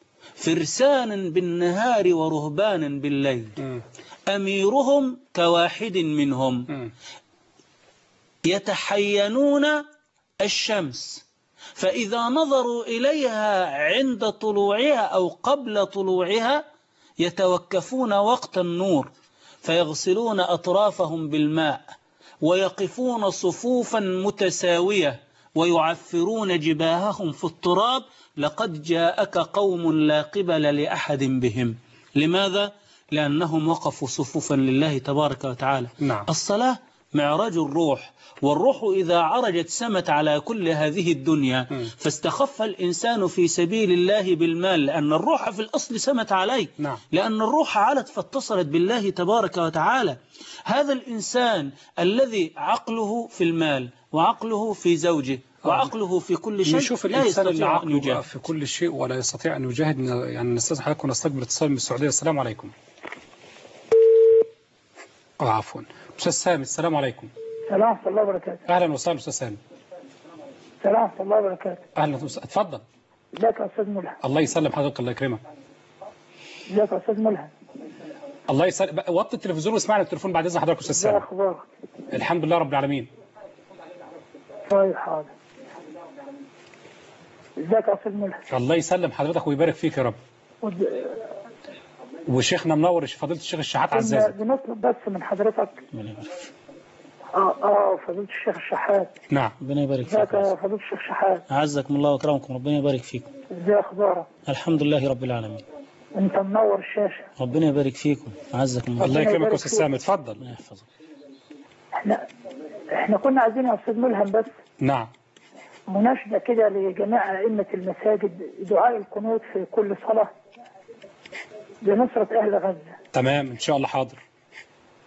فرسانا بالنهار ورهبانا بالليل أميرهم كواحد منهم يتحينون الشمس، فإذا نظروا إليها عند طلوعها أو قبل طلوعها يتوكفون وقت النور فيغسلون أطرافهم بالماء ويقفون صفوفا متساوية ويعفرون جباههم في التراب، لقد جاءك قوم لا قبل لأحد بهم. لماذا؟ لأنهم وقفوا صفوفا لله تبارك وتعالى. نعم. الصلاة معراج الروح، والروح إذا عرجت سمت على كل هذه الدنيا، فاستخف الإنسان في سبيل الله بالمال، لأن الروح في الأصل سمت عليه. نعم. لأن الروح علت فاتصلت بالله تبارك وتعالى. هذا الإنسان الذي عقله في المال وعقله في زوجه وعقله في كل شيء نشوف لا يستطيع أن يجاهد في كل شيء ولا يستطيع أن يجاهد. يعني نستاذن حضرتك ونستقبل اتصال من السعودية. السلام عليكم. عفوا أستاذ سامي. السلام عليكم. السلام ورحمة الله وبركاته. أهلا وسهلا أستاذ سامي. السلام ورحمة الله وبركاته. أهلا وسهلا. اتفضل. ازيك يا أستاذ ملهم؟ الله يسلم حضرتك، الله يكرمك. ازيك يا أستاذ ملهم؟ الله يسلم. وطي التلفزيون واسمعنا التليفون بعد إذن حضرتك أستاذ سامي. ازي أخبارك؟ الحمد لله رب العالمين. طيب حاضر. ازيك يا أستاذ ملهم؟ الله يسلم حضرتك ويبارك فيك يا رب. وشيخنا منور فضيلة الشيخ الشحات عزازي. بنطلب بس من حضرتك فضيلة الشيخ الشحات. نعم. ربنا يبارك فيك. ازيك يا فضيلة الشيخ الشحات؟ أعزكم الله وأكرمكم، ربنا يبارك فيكم. ازي أخبارك؟ الحمد لله رب العالمين. أنت منور الشاشة. ربنا يبارك فيكم. أعزكم الله. الله يكرمك يا أستاذ سامي. اتفضل. الله يحفظك. احنا كنا عايزين يا أستاذ ملهم بس نعم مناشدة كده لجميع أئمة المساجد، دعاء القنوت في كل صلاة لنصرة أهل غزة. تمام إن شاء الله. حاضر.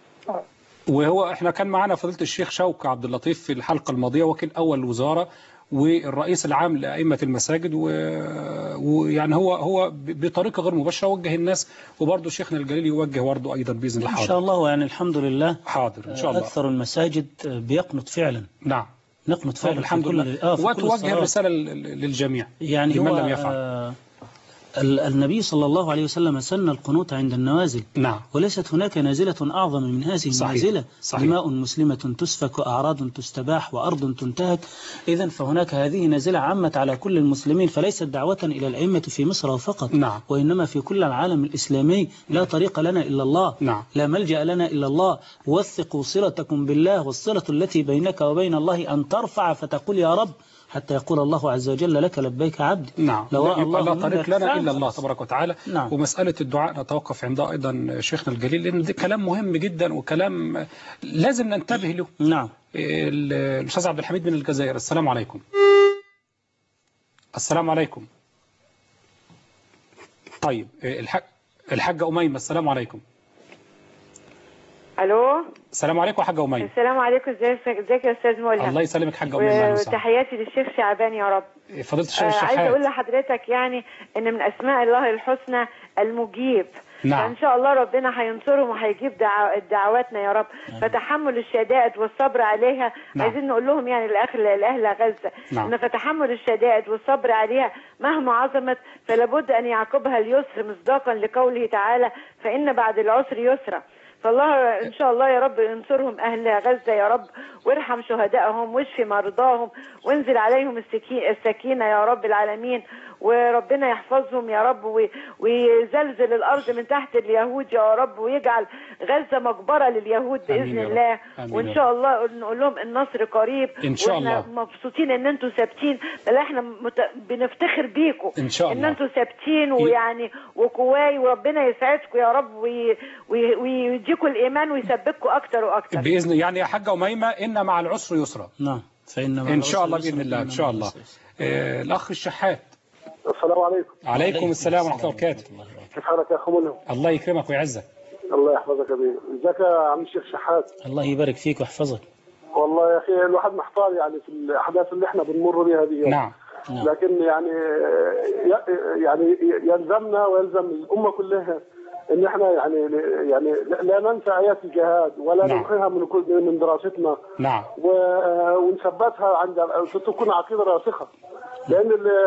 وهو احنا كان معنا فضيلة الشيخ شوقي عبد اللطيف في الحلقة الماضية وكيل أول الوزارة، والرئيس العام لأئمة المساجد، ويعني هو بطريقة غير مباشرة وجه الناس، وبرضه شيخنا الجليل يوجه برضه أيضا بإذن الله. إن شاء الله، يعني الحمد لله. حاضر إن شاء الله. أكثر المساجد بيقنط فعلا. نعم، نقنط فعلا الحمد لله. وتوجه الرسالة للجميع يعني لمن هو لم يفعل. النبي صلى الله عليه وسلم سن القنوت عند النوازل. نعم. وليست هناك نازلة أعظم من هذه النازلة. دماء مسلمة تسفك وأعراض تستباح وأرض تنتهك. إذن فهناك هذه نازلة عمت على كل المسلمين، فليست دعوة إلى الأئمة في مصر فقط. نعم. وإنما في كل العالم الإسلامي. لا طريق لنا إلا الله. نعم. لا ملجأ لنا إلا الله. وثقوا صلتكم بالله، والصلة التي بينك وبين الله أن ترفع فتقول يا رب، حتى يقول الله عز وجل لك لبيك عبدي. نعم. لو رأى الله لا طريق لنا إلا الله تبارك وتعالى. نعم. ومسألة الدعاء نتوقف عندها أيضا شيخنا الجليل، لأن ده كلام مهم جدا وكلام لازم ننتبه له. نعم. الأستاذ عبد الحميد من الجزائر، السلام عليكم. السلام عليكم. طيب الحاجة أميمة، السلام عليكم. الو، السلام عليكم يا حاجة أميمة. السلام عليكم، ازيك يا استاذ ملهم؟ الله يسلمك حاجة أميمة. وتحياتي للشيخ شعبان يا رب. فضيلة الشيخ الشحات. عايزه اقول لحضرتك يعني ان من اسماء الله الحسنى المجيب. نعم. فان شاء الله ربنا هينصرهم وهيجيب دعواتنا يا رب. فتحمل الشدائد والصبر عليها. نعم. عايزين نقول لهم يعني لاهل غزه. نعم. ان فتحمل الشدائد والصبر عليها مهما عظمت فلا بد ان يعقبها اليسر، مصداقا لقوله تعالى فان بعد العسر يسرا. فالله ان شاء الله يا رب انصرهم اهل غزه يا رب، وارحم شهدائهم واشفي مرضاهم، وانزل عليهم السكينه يا رب العالمين، وربنا يحفظهم يا رب، ويزلزل الارض من تحت اليهود يا رب، ويجعل غزه مقبره لليهود باذن الله. وان شاء الله نقول لهم النصر قريب ان شاء الله. واحنا مبسوطين ان انتم ثابتين، بل احنا بنفتخر بيكم ان شاء الله ان انتم ثابتين ويعني وقواي، وربنا يسعدكم يا رب ويديكم الايمان ويثبتكم اكتر واكتر باذن. يعني يا حاجه اميمه ان مع العسر يسرا. نعم، فان مع ان شاء الله باذن الله. ان شاء الله. الاخ الشحات. السلام عليكم. عليكم السلام ورحمه الله وبركاته. كيف حالك يا اخو ملهم؟ الله يكرمك ويعزك. الله يحفظك يا بيه. ازيك يا عم الشيخ شحات؟ الله يبارك فيك ويحفظك. والله يا اخي الواحد محتار يعني في الاحداث اللي احنا بنمر بها دي. نعم. لكن يعني يلزمنا ويلزم الامه كلها ان احنا يعني لا ننسى ايات الجهاد ولا نمحيها من دراستنا. نعم. ونثبتها عند تكون عقيده راسخه. لان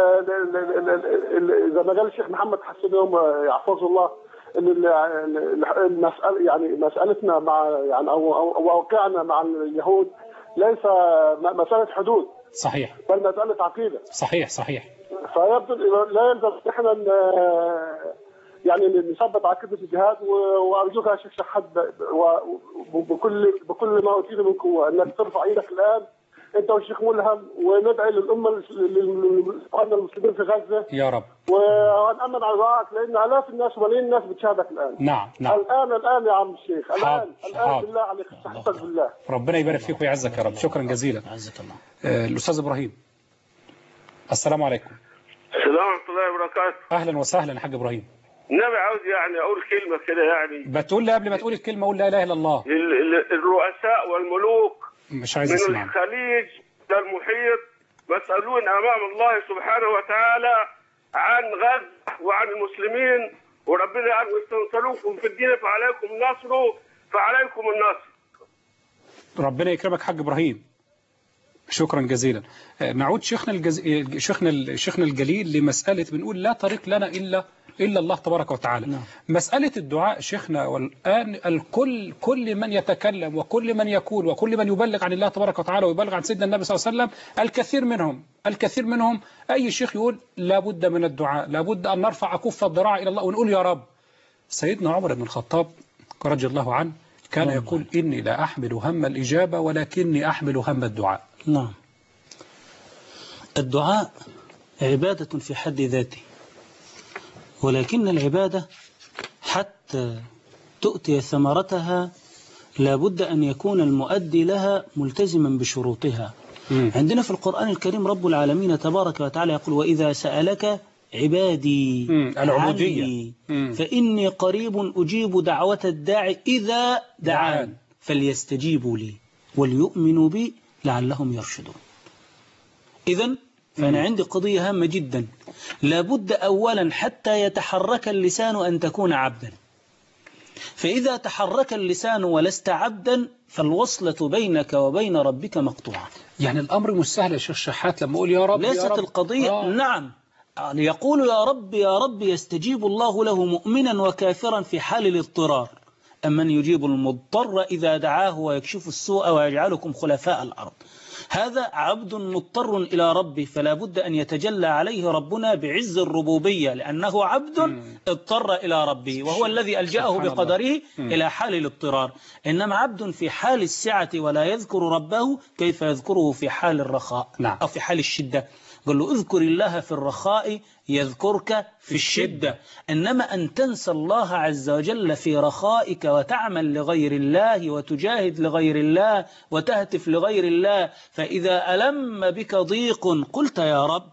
زي ما قال الشيخ محمد حسن يوم يحفظه الله ان المساله يعني مسالتنا مع يعني او واقعنا مع اليهود ليس مساله حدود. صحيح. بل مساله عقيده. صحيح صحيح. فيبدو لا يلزم احنا يعني نثبت عقيده الجهاد. وارجوك يا شيخ شحات بكل ما اوتينا من قوه انك ترفع ايدك الان انت والشيخ ملهم وندعي للامه المسلمين في غزه يا رب، ونامن على دعائك لان الاف الناس وملايين الناس بتشاهدك الان. نعم نعم. الان يا عم الشيخ، الان حاضر. بالله عليك استحقك بالله. ربنا يبارك فيك ويعزك يا رب. شكرا جزيلا. عزك الله. الاستاذ ابراهيم، السلام عليكم. السلام ورحمه الله وبركاته. اهلا وسهلا يا حاج ابراهيم. النبي عاوز يعني اقول كلمه كده يعني. بتقول لي قبل ما تقول الكلمه قول لا اله الا الله. الرؤساء والملوك مش عايز من اسمع. الخليج للمحيط مسؤولون امام الله سبحانه وتعالى عن غزه وعن المسلمين، وربنا قال واستنصروكم في الدين فعليكم النصر فعليكم النصر. ربنا يكرمك حاج ابراهيم. شكرا جزيلا. نعود شيخنا الجليل لمساله بنقول لا طريق لنا إلا الله تبارك وتعالى. نعم. مسألة الدعاء شيخنا والآن كل من يتكلم وكل من يقول وكل من يبلغ عن الله تبارك وتعالى ويبلغ عن سيدنا النبي صلى الله عليه وسلم الكثير منهم أي شيخ يقول لابد من الدعاء، لابد أن نرفع أكف الذراع إلى الله ونقول يا رب. سيدنا عمر بن الخطاب رضي الله عنه كان يقول إني لا أحمل هم الإجابة ولكني أحمل هم الدعاء. نعم. الدعاء عبادة في حد ذاته، ولكن العبادة حتى تؤتي ثمرتها لابد أن يكون المؤدي لها ملتزما بشروطها. عندنا في القرآن الكريم رب العالمين تبارك وتعالى يقول وإذا سألك عبادي العبودية فإني قريب أجيب دعوة الداعي إذا دعان فليستجيبوا لي وليؤمنوا بي لعلهم يرشدون. إذن فأنا عندي قضية هامة جدا، لابد أولا حتى يتحرك اللسان أن تكون عبدا، فإذا تحرك اللسان ولست عبدا فالوصلة بينك وبين ربك مقطوعة. يعني الأمر مش سهل يا شيخ شحات لما أقول يا رب ليست يا رب. القضية نعم، يقول يا رب يا رب يستجيب الله له مؤمنا وكافرا في حال الاضطرار، أمن يجيب المضطر إذا دعاه ويكشف السوء ويجعلكم خلفاء الأرض. هذا عبد مضطر إلى ربه، فلا بد أن يتجلى عليه ربنا بعز الربوبية، لأنه عبد اضطر إلى ربه، وهو الذي ألجأه بقدره إلى حال الاضطرار. إنما عبد في حال السعة ولا يذكر ربه كيف يذكره في حال الرخاء أو في حال الشدة؟ قال له اذكر الله في الرخاء يذكرك في الشدة. إنما أن تنسى الله عز وجل في رخائك وتعمل لغير الله وتجاهد لغير الله وتهتف لغير الله، فإذا ألم بك ضيق قلت يا رب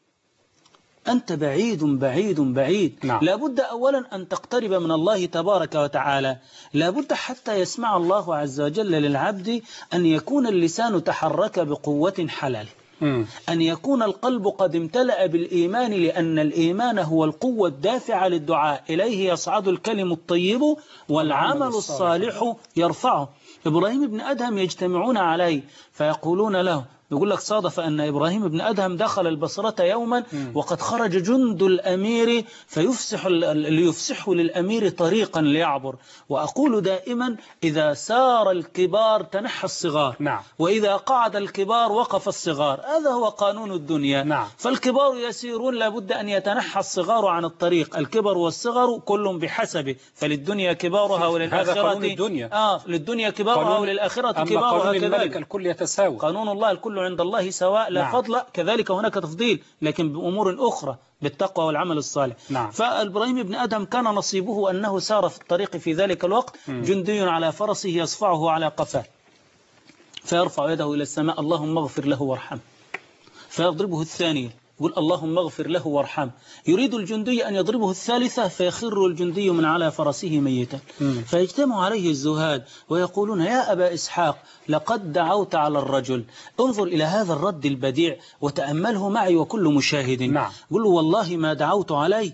أنت بعيد بعيد بعيد. لابد أولا أن تقترب من الله تبارك وتعالى، لابد حتى يسمع الله عز وجل للعبد أن يكون اللسان تحرك بقوة حلال، أن يكون القلب قد امتلأ بالإيمان، لأن الإيمان هو القوة الدافعة للدعاء، إليه يصعد الكلم الطيب والعمل الصالح يرفعه. إبراهيم بن أدهم يجتمعون عليه فيقولون له، يقول لك صادف أن إبراهيم بن أدهم دخل البصرة يوما وقد خرج جند الأمير ليفسحوا للأمير طريقا ليعبر، وأقول دائما إذا سار الكبار تنحى الصغار، وإذا قعد الكبار وقف الصغار، هذا هو قانون الدنيا. فالكبار يسيرون لابد أن يتنحى الصغار عن الطريق، الكبر والصغر كل بحسبه، فللدنيا كبارها وللآخرة هذا قانون الدنيا. للدنيا كبارها وللآخرة كبارها كذلك. الكل يتساوي، قانون الله الكل عند الله سواء لا فضل، كذلك هناك تفضيل لكن بأمور أخرى بالتقوى والعمل الصالح. فإبراهيم بن أدهم كان نصيبه أنه سار في الطريق في ذلك الوقت جندي على فرسه يصفعه على قفاه، فيرفع يده إلى السماء اللهم اغفر له وارحمه، فيضربه الثانية يقول اللهم اغفر له وارحمه، يريد الجندي أن يضربه الثالثة فيخر الجندي من على فرسه ميتا. فيجتمع عليه الزهاد ويقولون يا أبا إسحاق لقد دعوت على الرجل، انظر إلى هذا الرد البديع وتأمله معي وكل مشاهد. قل له والله ما دعوت عليه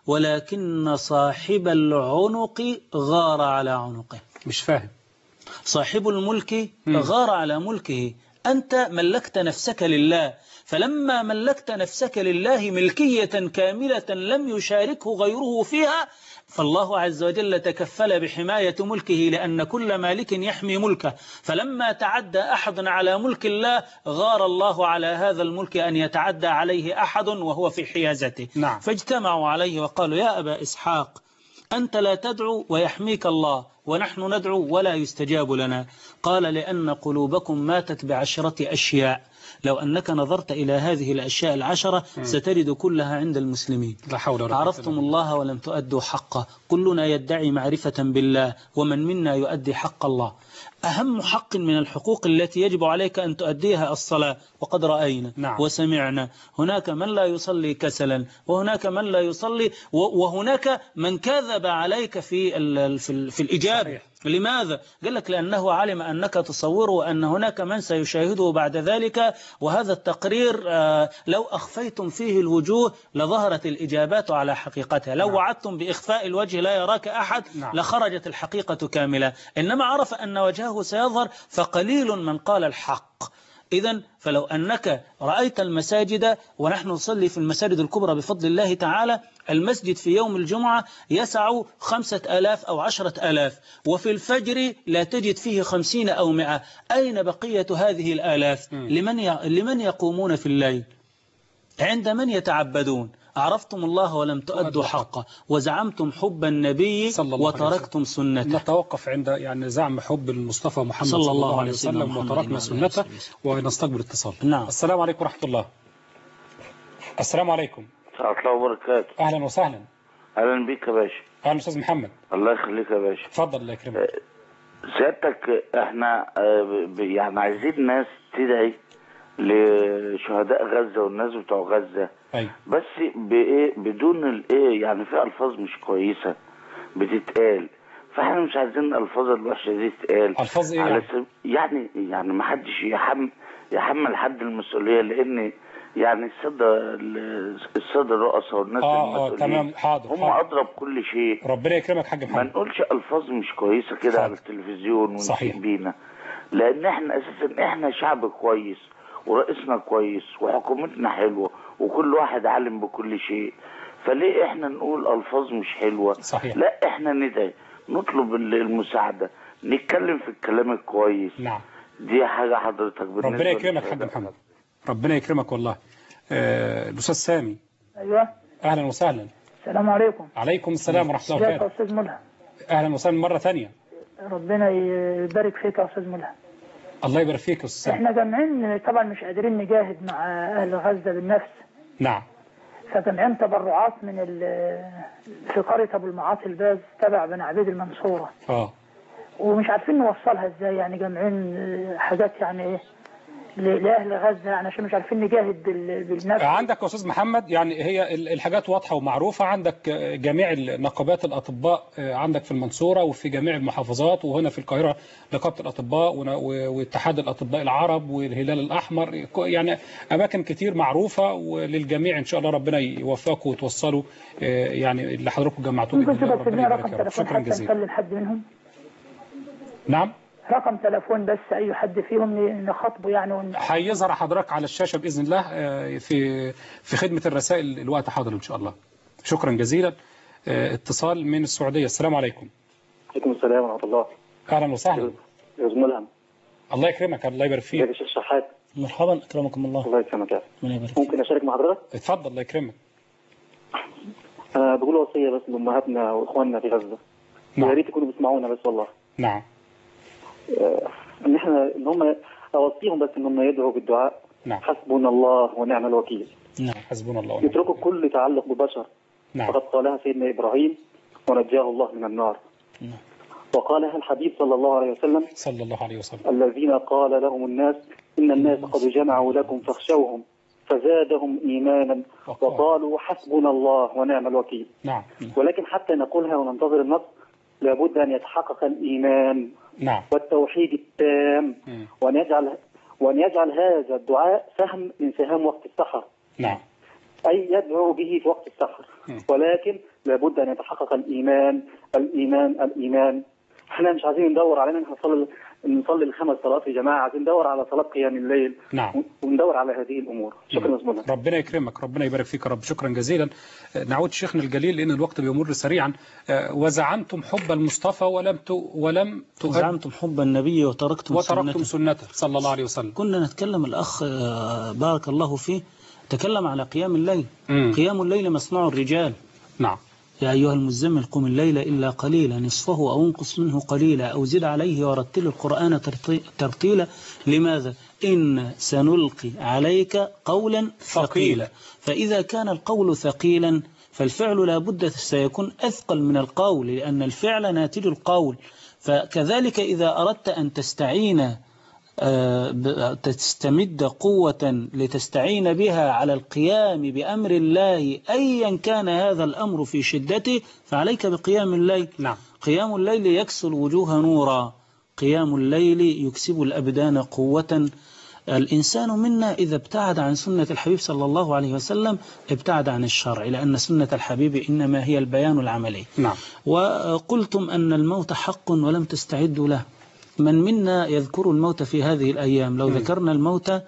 ولكن صاحب العنق غار على عنقه. مش فاهم. صاحب الملك غار على ملكه، أنت ملكت نفسك لله، فلما ملكت نفسك لله ملكية كاملة لم يشاركه غيره فيها، فالله عز وجل تكفل بحماية ملكه، لأن كل مالك يحمي ملكه، فلما تعدى أحد على ملك الله غار الله على هذا الملك أن يتعدى عليه أحد وهو في حيازته. فاجتمعوا عليه وقالوا يا أبا إسحاق أنت لا تدعو ويحميك الله، ونحن ندعو ولا يستجاب لنا. قال لأن قلوبكم ماتت بعشرة أشياء، لو أنك نظرت إلى هذه الأشياء العشرة ستجد كلها عند المسلمين. لا حول ولا قوة. عرفتم الله ولم تؤدوا حقه، كلنا يدعي معرفة بالله ومن منا يؤدي حق الله. أهم حق من الحقوق التي يجب عليك أن تؤديها الصلاة، وقد رأينا وسمعنا هناك من لا يصلي كسلا، وهناك من لا يصلي، وهناك من كذب عليك في الإجابة. لماذا؟ قال لك لأنه علم أنك تصور وأن هناك من سيشاهده بعد ذلك، وهذا التقرير لو أخفيتم فيه الوجوه لظهرت الإجابات على حقيقتها، لو وعدتم بإخفاء الوجه لا يراك أحد لخرجت الحقيقة كاملة، إنما عرف أن وجهه سيظهر فقليل من قال الحق. إذن فلو أنك رأيت المساجد، ونحن نصلي في المساجد الكبرى بفضل الله تعالى، المسجد في يوم الجمعة يسع 5000 أو 10,000، وفي الفجر لا تجد فيه 50 أو 100. أين بقية هذه الآلاف؟ لمن يقومون في الليل؟ عند من يتعبدون؟ عرفتم الله ولم تؤدوا حقه، وزعمتم حب النبي وتركتم سنته. نتوقف عند يعني زعم حب المصطفى محمد صلى الله عليه وسلم وتركنا سنته، ونستقبل اتصال. السلام عليكم ورحمة الله. السلام عليكم ورحمة الله وبركاته. أهلا وسهلا. أهلا بيك يا باشا. أهلا أستاذ محمد. الله يخليك يا باشا. اتفضل الله يكرمك. سيادتك احنا يعني عايزين ناس تدعي لشهداء غزة والناس بتوع غزة. بس بإيه بدون الإيه يعني في ألفاظ مش كويسة بتتقال، فاحنا مش عايزين الألفاظ الوحشة دي تتقال. ألفاظ إيه يعني ما حدش يحمل حد المسؤولية، لأن يعني السادة الرؤساء والناس المسؤولين تمام، حاضر هم أضرب كل شيء. ربنا يكرمك حاج محمد. ما نقولش ألفاظ مش كويسة كده على التلفزيون ونسيب بينا، لأن احنا أساسا احنا شعب كويس ورئيسنا كويس وحكومتنا حلوة وكل واحد عالم بكل شيء، فليه احنا نقول ألفاظ مش حلوة؟ صحيح. لا، احنا ندعي، نطلب المساعدة، نتكلم في الكلام الكويس. نعم، دي حاجة حضرتك بالنسبة ربنا يكرمك حاج محمد، ربنا يكرمك والله. الأستاذ سامي. أيوة، أهلا وسهلا. السلام عليكم. عليكم السلام ورحمة الله وبركاته. يا أستاذ ملهم. أهلا وسهلا مرة ثانية. ربنا يبارك فيك يا أستاذ ملهم. الله يبارك فيك يا أستاذ. احنا جامعين طبعا مش قادرين نجاهد مع أهل غزة بالنفس. نعم. فجامعين تبرعات من في قرية أبو المعاطي الباز تبع بن عبيد المنصورة. ومش عارفين نوصلها ازاي، يعني جامعين حاجات يعني ايه لأهل غزة، يعني عشان مش عارفين نجاهد بالنفس. عندك يا أستاذ محمد يعني هي الحاجات واضحة ومعروفة، عندك جميع نقابات الأطباء عندك في المنصورة وفي جميع المحافظات، وهنا في القاهرة نقابة الأطباء واتحاد الأطباء العرب والهلال الأحمر، يعني أماكن كتير معروفة وللجميع إن شاء الله ربنا يوفقكم وتوصلوا يعني اللي حضراتكم جمعتوه. ممكن تبقى تدينا رقم تليفون حتى نكلم حد منهم؟ نعم، رقم تليفون بس أي حد فيهم نخاطبه يعني هيظهر حضرتك على الشاشة بإذن الله في خدمة الرسائل الوقت حاضر إن شاء الله. شكرا جزيلا. اتصال من السعودية. السلام عليكم. عليكم السلام ورحمة الله. أهلا وسهلا. يا ملهم. الله يكرمك، الله يبارك فيك. يا شيخ شحات. مرحبا، أكرمكم الله. الله يكرمك. ممكن أشارك مع حضرتك؟ اتفضل، الله يكرمك. أنا بقول وصية بس لأمهاتنا وإخواننا في غزة. نعم. يا ريت يكونوا بيسمعونا بس والله. نعم. ان هم اوصيهم بس ان هم يدعوا بالدعاء. نعم. حسبنا الله ونعم الوكيل. نعم، حسبنا الله ونعم. يتركوا كل تعلق ببشر. نعم. فقد قالها سيدنا ابراهيم ونجاه الله من النار. نعم. وقالها الحبيب صلى الله عليه وسلم. صلى الله عليه وسلم. الذين قال لهم الناس ان الناس قد جمعوا لكم فاخشوهم فزادهم ايمانا وقالوا حسبنا الله ونعم الوكيل. نعم. ولكن حتى نقولها وننتظر النصر لابد أن يتحقق الإيمان. نعم. والتوحيد التام، وأن يجعل هذا الدعاء سهم من سهام وقت السحر. نعم. أي يدعو به في وقت السحر. ولكن لابد أن يتحقق الإيمان الإيمان الإيمان. احنا مش عايزين ندور على ان احنا نصلي الخمس صلوات في جماعه، عايزين ندور على صلاه قيام الليل. نعم. وندور على هذه الامور. شكرا جزيلا. ربنا يكرمك، ربنا يبارك فيك يا رب. شكرا جزيلا. نعود شيخنا الجليل لان الوقت بيمر سريعا. وزعمتم حب المصطفى ولم زعمتم حب النبي وتركتم سنته صلى الله عليه وسلم. كنا نتكلم الأخ بارك الله فيه تكلم على قيام الليل. قيام الليل مصنع الرجال. نعم. يا أيها المزمل قم الليل إلا قليلا نصفه أو انقص منه قليلا أو زد عليه ورتل القرآن ترتيلا. لماذا؟ إن سنلقي عليك قولا ثقيلا. فإذا كان القول ثقيلا فالفعل لا بد سيكون أثقل من القول، لأن الفعل ناتج القول. فكذلك إذا أردت أن تستمد قوة لتستعين بها على القيام بأمر الله أيا كان هذا الأمر في شدته فعليك بقيام الليل. نعم. قيام الليل يكسو الوجوه نورا، قيام الليل يكسب الأبدان قوة. الإنسان منا إذا ابتعد عن سنة الحبيب صلى الله عليه وسلم ابتعد عن الشرع، لأن سنة الحبيب إنما هي البيان العملي. نعم. وقلتم أن الموت حق ولم تستعدوا له. من منا يذكر الموت في هذه الأيام؟ لو ذكرنا الموت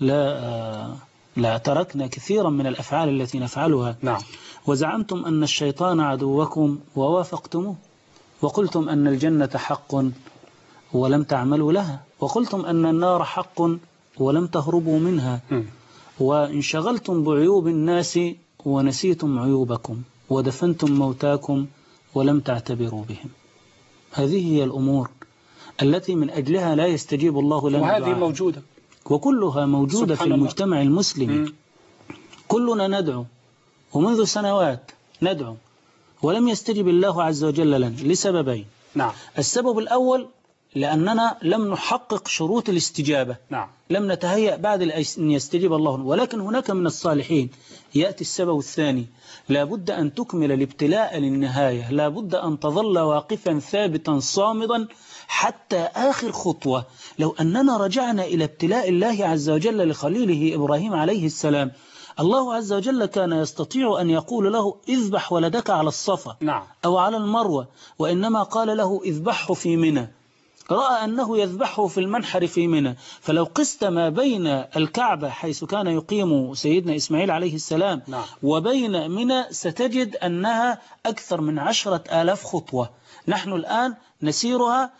لا تركنا كثيرا من الأفعال التي نفعلها. نعم. وزعمتم أن الشيطان عدوكم ووافقتموه، وقلتم أن الجنة حق ولم تعملوا لها، وقلتم أن النار حق ولم تهربوا منها، وانشغلتم بعيوب الناس ونسيتم عيوبكم، ودفنتم موتاكم ولم تعتبروا بهم. هذه هي الأمور التي من أجلها لا يستجيب الله لنا. وهذه موجودة، وكلها موجودة في المجتمع المسلم. كلنا ندعو، ومنذ سنوات ندعو، ولم يستجب الله عز وجل لنا لسببين. نعم. السبب الأول لأننا لم نحقق شروط الاستجابة. نعم. لم نتهيأ بعد أن يستجيب الله. ولكن هناك من الصالحين يأتي السبب الثاني، لا بد أن تكمل الابتلاء للنهاية، لا بد أن تظل واقفا ثابتا صامدا حتى آخر خطوة. لو أننا رجعنا إلى ابتلاء الله عز وجل لخليله إبراهيم عليه السلام، الله عز وجل كان يستطيع أن يقول له اذبح ولدك على الصفا نعم. أو على المروة، وإنما قال له اذبحه في منى. رأى أنه يذبحه في المنحر في منى. فلو قست ما بين الكعبة حيث كان يقيم سيدنا إسماعيل عليه السلام نعم. وبين منى ستجد أنها أكثر من 10,000 خطوة. نحن الآن نسيرها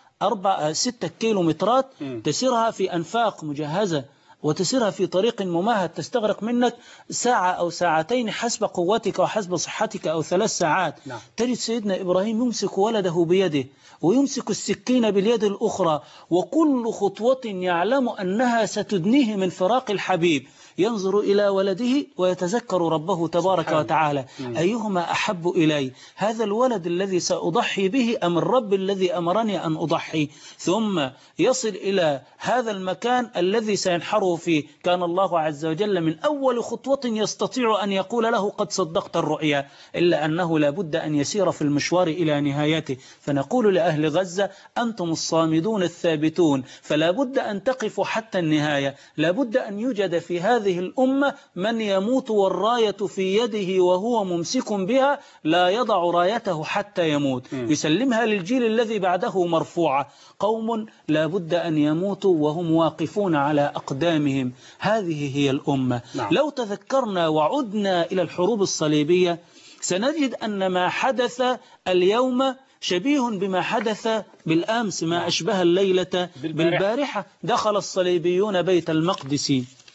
6 كيلومترات، تسيرها في أنفاق مجهزة وتسيرها في طريق ممهد تستغرق منك ساعة أو ساعتين حسب قوتك وحسب صحتك أو 3 ساعات. نعم. تجد سيدنا إبراهيم يمسك ولده بيده ويمسك السكين باليد الأخرى، وكل خطوة يعلم أنها ستدنيه من فراق الحبيب ينظر إلى ولده ويتذكر ربه تبارك وتعالى، أيهما أحب إلي، هذا الولد الذي سأضحي به أم الرب الذي أمرني أن أضحي؟ ثم يصل إلى هذا المكان الذي سينحره فيه. كان الله عز وجل من أول خطوة يستطيع أن يقول له قد صدقت الرؤيا، إلا أنه لا بد أن يسير في المشوار إلى نهايته. فنقول لأهل غزة أنتم الصامدون الثابتون، فلا بد أن تقفوا حتى النهاية. لا بد أن يوجد في هذه الأمة من يموت والراية في يده وهو ممسك بها لا يضع رايته حتى يموت، يسلمها للجيل الذي بعده مرفوعة. قوم لا بد أن يموتوا وهم واقفون على أقدامهم، هذه هي الأمة. نعم. لو تذكرنا وعدنا إلى الحروب الصليبية سنجد أن ما حدث اليوم شبيه بما حدث بالأمس، ما أشبه الليلة بالبارحة. دخل الصليبيون بيت المقدس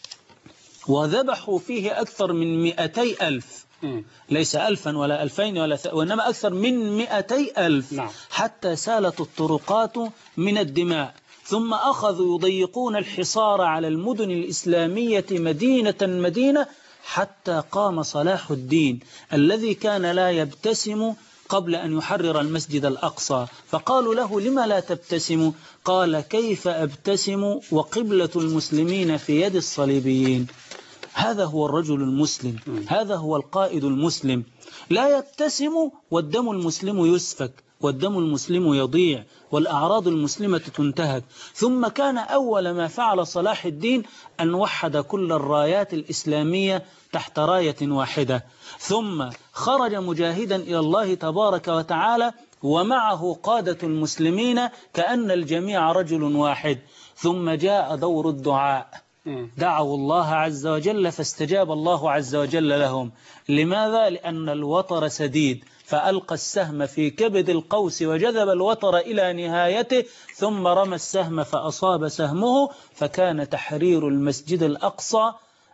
وذبحوا فيه أكثر من 200,000، ليس 1000 ولا 2000 وإنما أكثر من 200,000. نعم. حتى سالت الطرقات من الدماء، ثم أخذوا يضيقون الحصار على المدن الإسلامية مدينة مدينة، حتى قام صلاح الدين الذي كان لا يبتسم قبل أن يحرر المسجد الأقصى. فقالوا له لما لا تبتسم؟ قال كيف أبتسم وقبلة المسلمين في يد الصليبيين؟ هذا هو الرجل المسلم، هذا هو القائد المسلم، لا يبتسم والدم المسلم يسفك والدم المسلم يضيع والأعراض المسلمة تنتهك. ثم كان أول ما فعل صلاح الدين أن وحد كل الرايات الإسلامية تحت راية واحدة، ثم خرج مجاهدا إلى الله تبارك وتعالى ومعه قادة المسلمين كأن الجميع رجل واحد. ثم جاء دور الدعاء، دعوا الله عز وجل فاستجاب الله عز وجل لهم. لماذا؟ لأن الوتر سديد، فألقى السهم في كبد القوس وجذب الوتر إلى نهايته، ثم رمى السهم فأصاب سهمه، فكان تحرير المسجد الأقصى.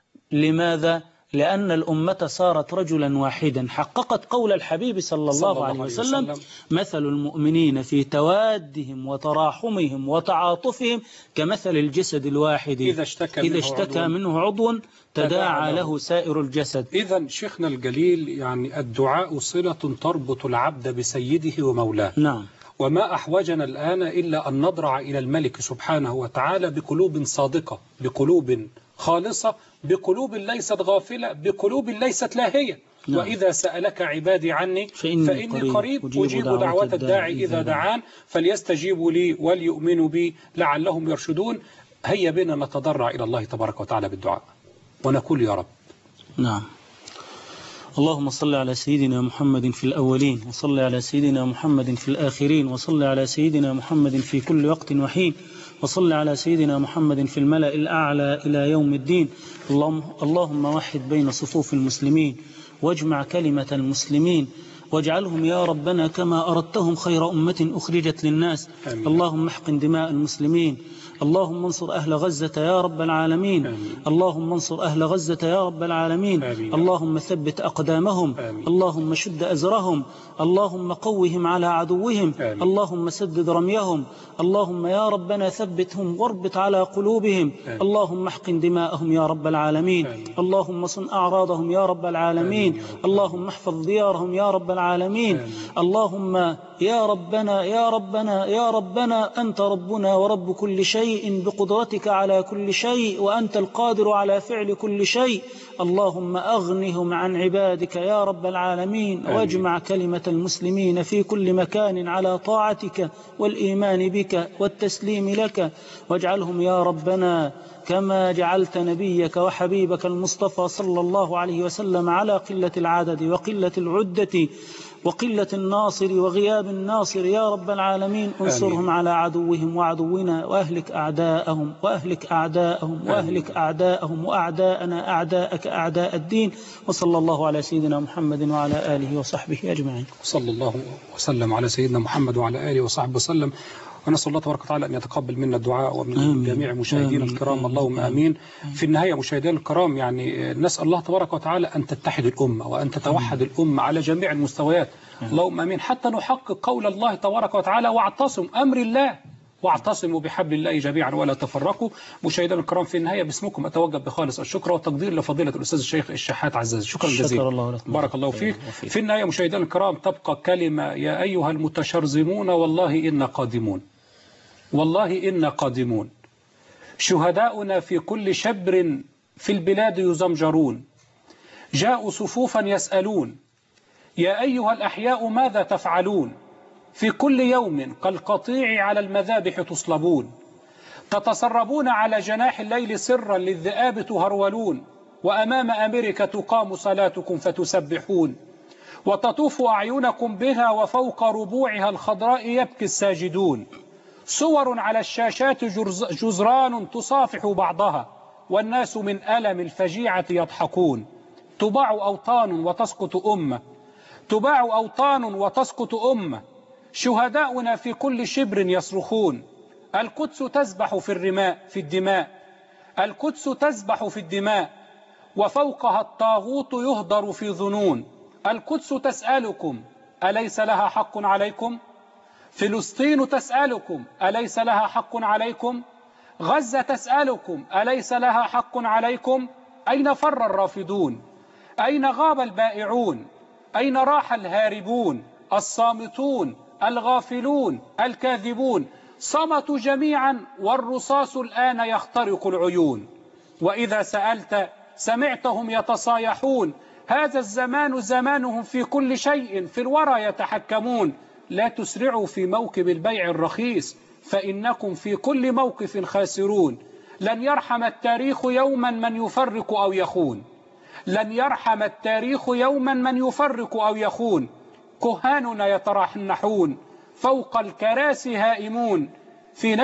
لماذا؟ لأن الأمة صارت رجلا واحدا، حققت قول الحبيب صلى الله عليه وسلم مثل المؤمنين في توادهم وتراحمهم وتعاطفهم كمثل الجسد الواحد إذا اشتكى منه عضو تداعى له سائر الجسد. إذا شيخنا الجليل، يعني الدعاء صلة تربط العبد بسيده ومولاه. نعم. وما أحوجنا الآن إلا أن نضرع إلى الملك سبحانه وتعالى بقلوب صادقة، بقلوب خالصة، بقلوب ليست غافلة، بقلوب ليست لاهية. نعم. وإذا سألك عبادي عني فإني قريب أجيب دعوة الداعي إذا دعان فليستجيبوا لي وليؤمنوا بي لعلهم يرشدون. هيا بنا نتضرع إلى الله تبارك وتعالى بالدعاء ونقول يا رب. نعم. اللهم صل على سيدنا محمد في الأولين، وصل على سيدنا محمد في الآخرين، وصل على سيدنا محمد في كل وقت وحين، وصل على سيدنا محمد في الملأ الأعلى إلى يوم الدين. اللهم وحد بين صفوف المسلمين، واجمع كلمة المسلمين، واجعلهم يا ربنا كما أردتهم خير أمة أخرجت للناس. آمين. اللهم احقن دماء المسلمين، اللهم انصر أهل غزة يا رب العالمين. آمين. اللهم انصر أهل غزة يا رب العالمين. آمين. اللهم ثبت أقدامهم. آمين. اللهم شد أزرهم، اللهم قوهم على عدوهم. آمين. اللهم سدد رميهم، اللهم يا ربنا ثبتهم واربط على قلوبهم. آمين. اللهم احقن دماءهم يا رب العالمين. آمين. اللهم صن أعراضهم يا رب العالمين. آمين. اللهم احفظ ديارهم يا رب العالمين. العالمين. اللهم يا ربنا يا ربنا يا ربنا أنت ربنا ورب كل شيء بقدرتك على كل شيء، وأنت القادر على فعل كل شيء. اللهم أغنهم عن عبادك يا رب العالمين، واجمع كلمة المسلمين في كل مكان على طاعتك والإيمان بك والتسليم لك، واجعلهم يا ربنا كما جعلت نبيك وحبيبك المصطفى صلى الله عليه وسلم على قلة العدد وقلة العدة وقلة الناصر وغياب الناصر يا رب العالمين. انصرهم على عدوهم وعدونا، وأهلك أعداءهم وأهلك أعداءهم وأهلك أعداءهم وأعداءنا أعداءك أعداء الدين. وصلى الله على سيدنا محمد وعلى آله وصحبه أجمعين. صلى الله وسلم على سيدنا محمد وعلى آله وصحبه وسلم. ونسأل الله تبارك وتعالى أن يتقبل منا الدعاء ومن جميع مشاهدينا الكرام. اللهم آمين. في النهاية مشاهدينا الكرام، يعني نسأل الله تبارك وتعالى أن تتحد الأمة وأن تتوحد الأمة على جميع المستويات. اللهم آمين، حتى نحقق قول الله تبارك وتعالى واعتصم أمر الله واعتصموا بحبل الله جميعا ولا تفرقوا. مشاهدينا الكرام، في النهاية باسمكم أتوجه بخالص الشكر والتقدير لفضيلة الأستاذ الشيخ الشحات عزاز. شكرا جزيلا، بارك الله فيك. في النهاية مشاهدينا الكرام تبقى كلمة: يا أيها المتشرذمون والله إنا قادمون، والله إنا قادمون. شهداؤنا في كل شبر في البلاد يزمجرون، جاءوا صفوفا يسألون: يا أيها الأحياء ماذا تفعلون؟ في كل يوم كالقطيع على المذابح تصلبون، تتسربون على جناح الليل سرا للذئاب تهرولون، وأمام أمريكا تقام صلاتكم فتسبحون، وتطوف أعينكم بها وفوق ربوعها الخضراء يبكي الساجدون. صور على الشاشات جزران تصافح بعضها، والناس من ألم الفجيعة يضحكون. تباع أوطان وتسقط أمة، تباع أوطان وتسقط أمة. شهداؤنا في كل شبر يصرخون: القدس تسبح في الدماء، القدس تسبح في الدماء، وفوقها الطاغوت يهدر في ظنون. القدس تسألكم: أليس لها حق عليكم؟ فلسطين تسألكم: أليس لها حق عليكم؟ غزة تسألكم: أليس لها حق عليكم؟ أين فر الرافدون؟ أين غاب البائعون؟ أين راح الهاربون؟ الصامتون، الغافلون، الكاذبون صمتوا جميعا، والرصاص الآن يخترق العيون. وإذا سألت سمعتهم يتصايحون: هذا الزمان زمانهم في كل شيء، في الورى يتحكمون. لا تسرعوا في موكب البيع الرخيص، فإنكم في كل موقف خاسرون. لن يرحم التاريخ يوما من يفرق أو يخون، لن يرحم التاريخ يوما من يفرق أو يخون. كهاننا يترنحون فوق الكراسي هائمون، في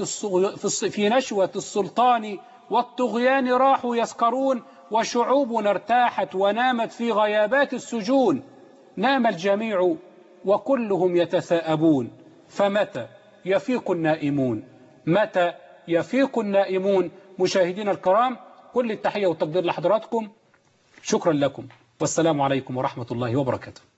نشوة السلطان والطغيان راحوا يسكرون. وشعوبنا ارتاحت ونامت في غيابات السجون. نام الجميع وكلهم يتثاءبون، فمتى يفيق النائمون؟ متى يفيق النائمون؟ مشاهدينا الكرام، كل التحية والتقدير لحضراتكم، شكرا لكم، والسلام عليكم ورحمة الله وبركاته.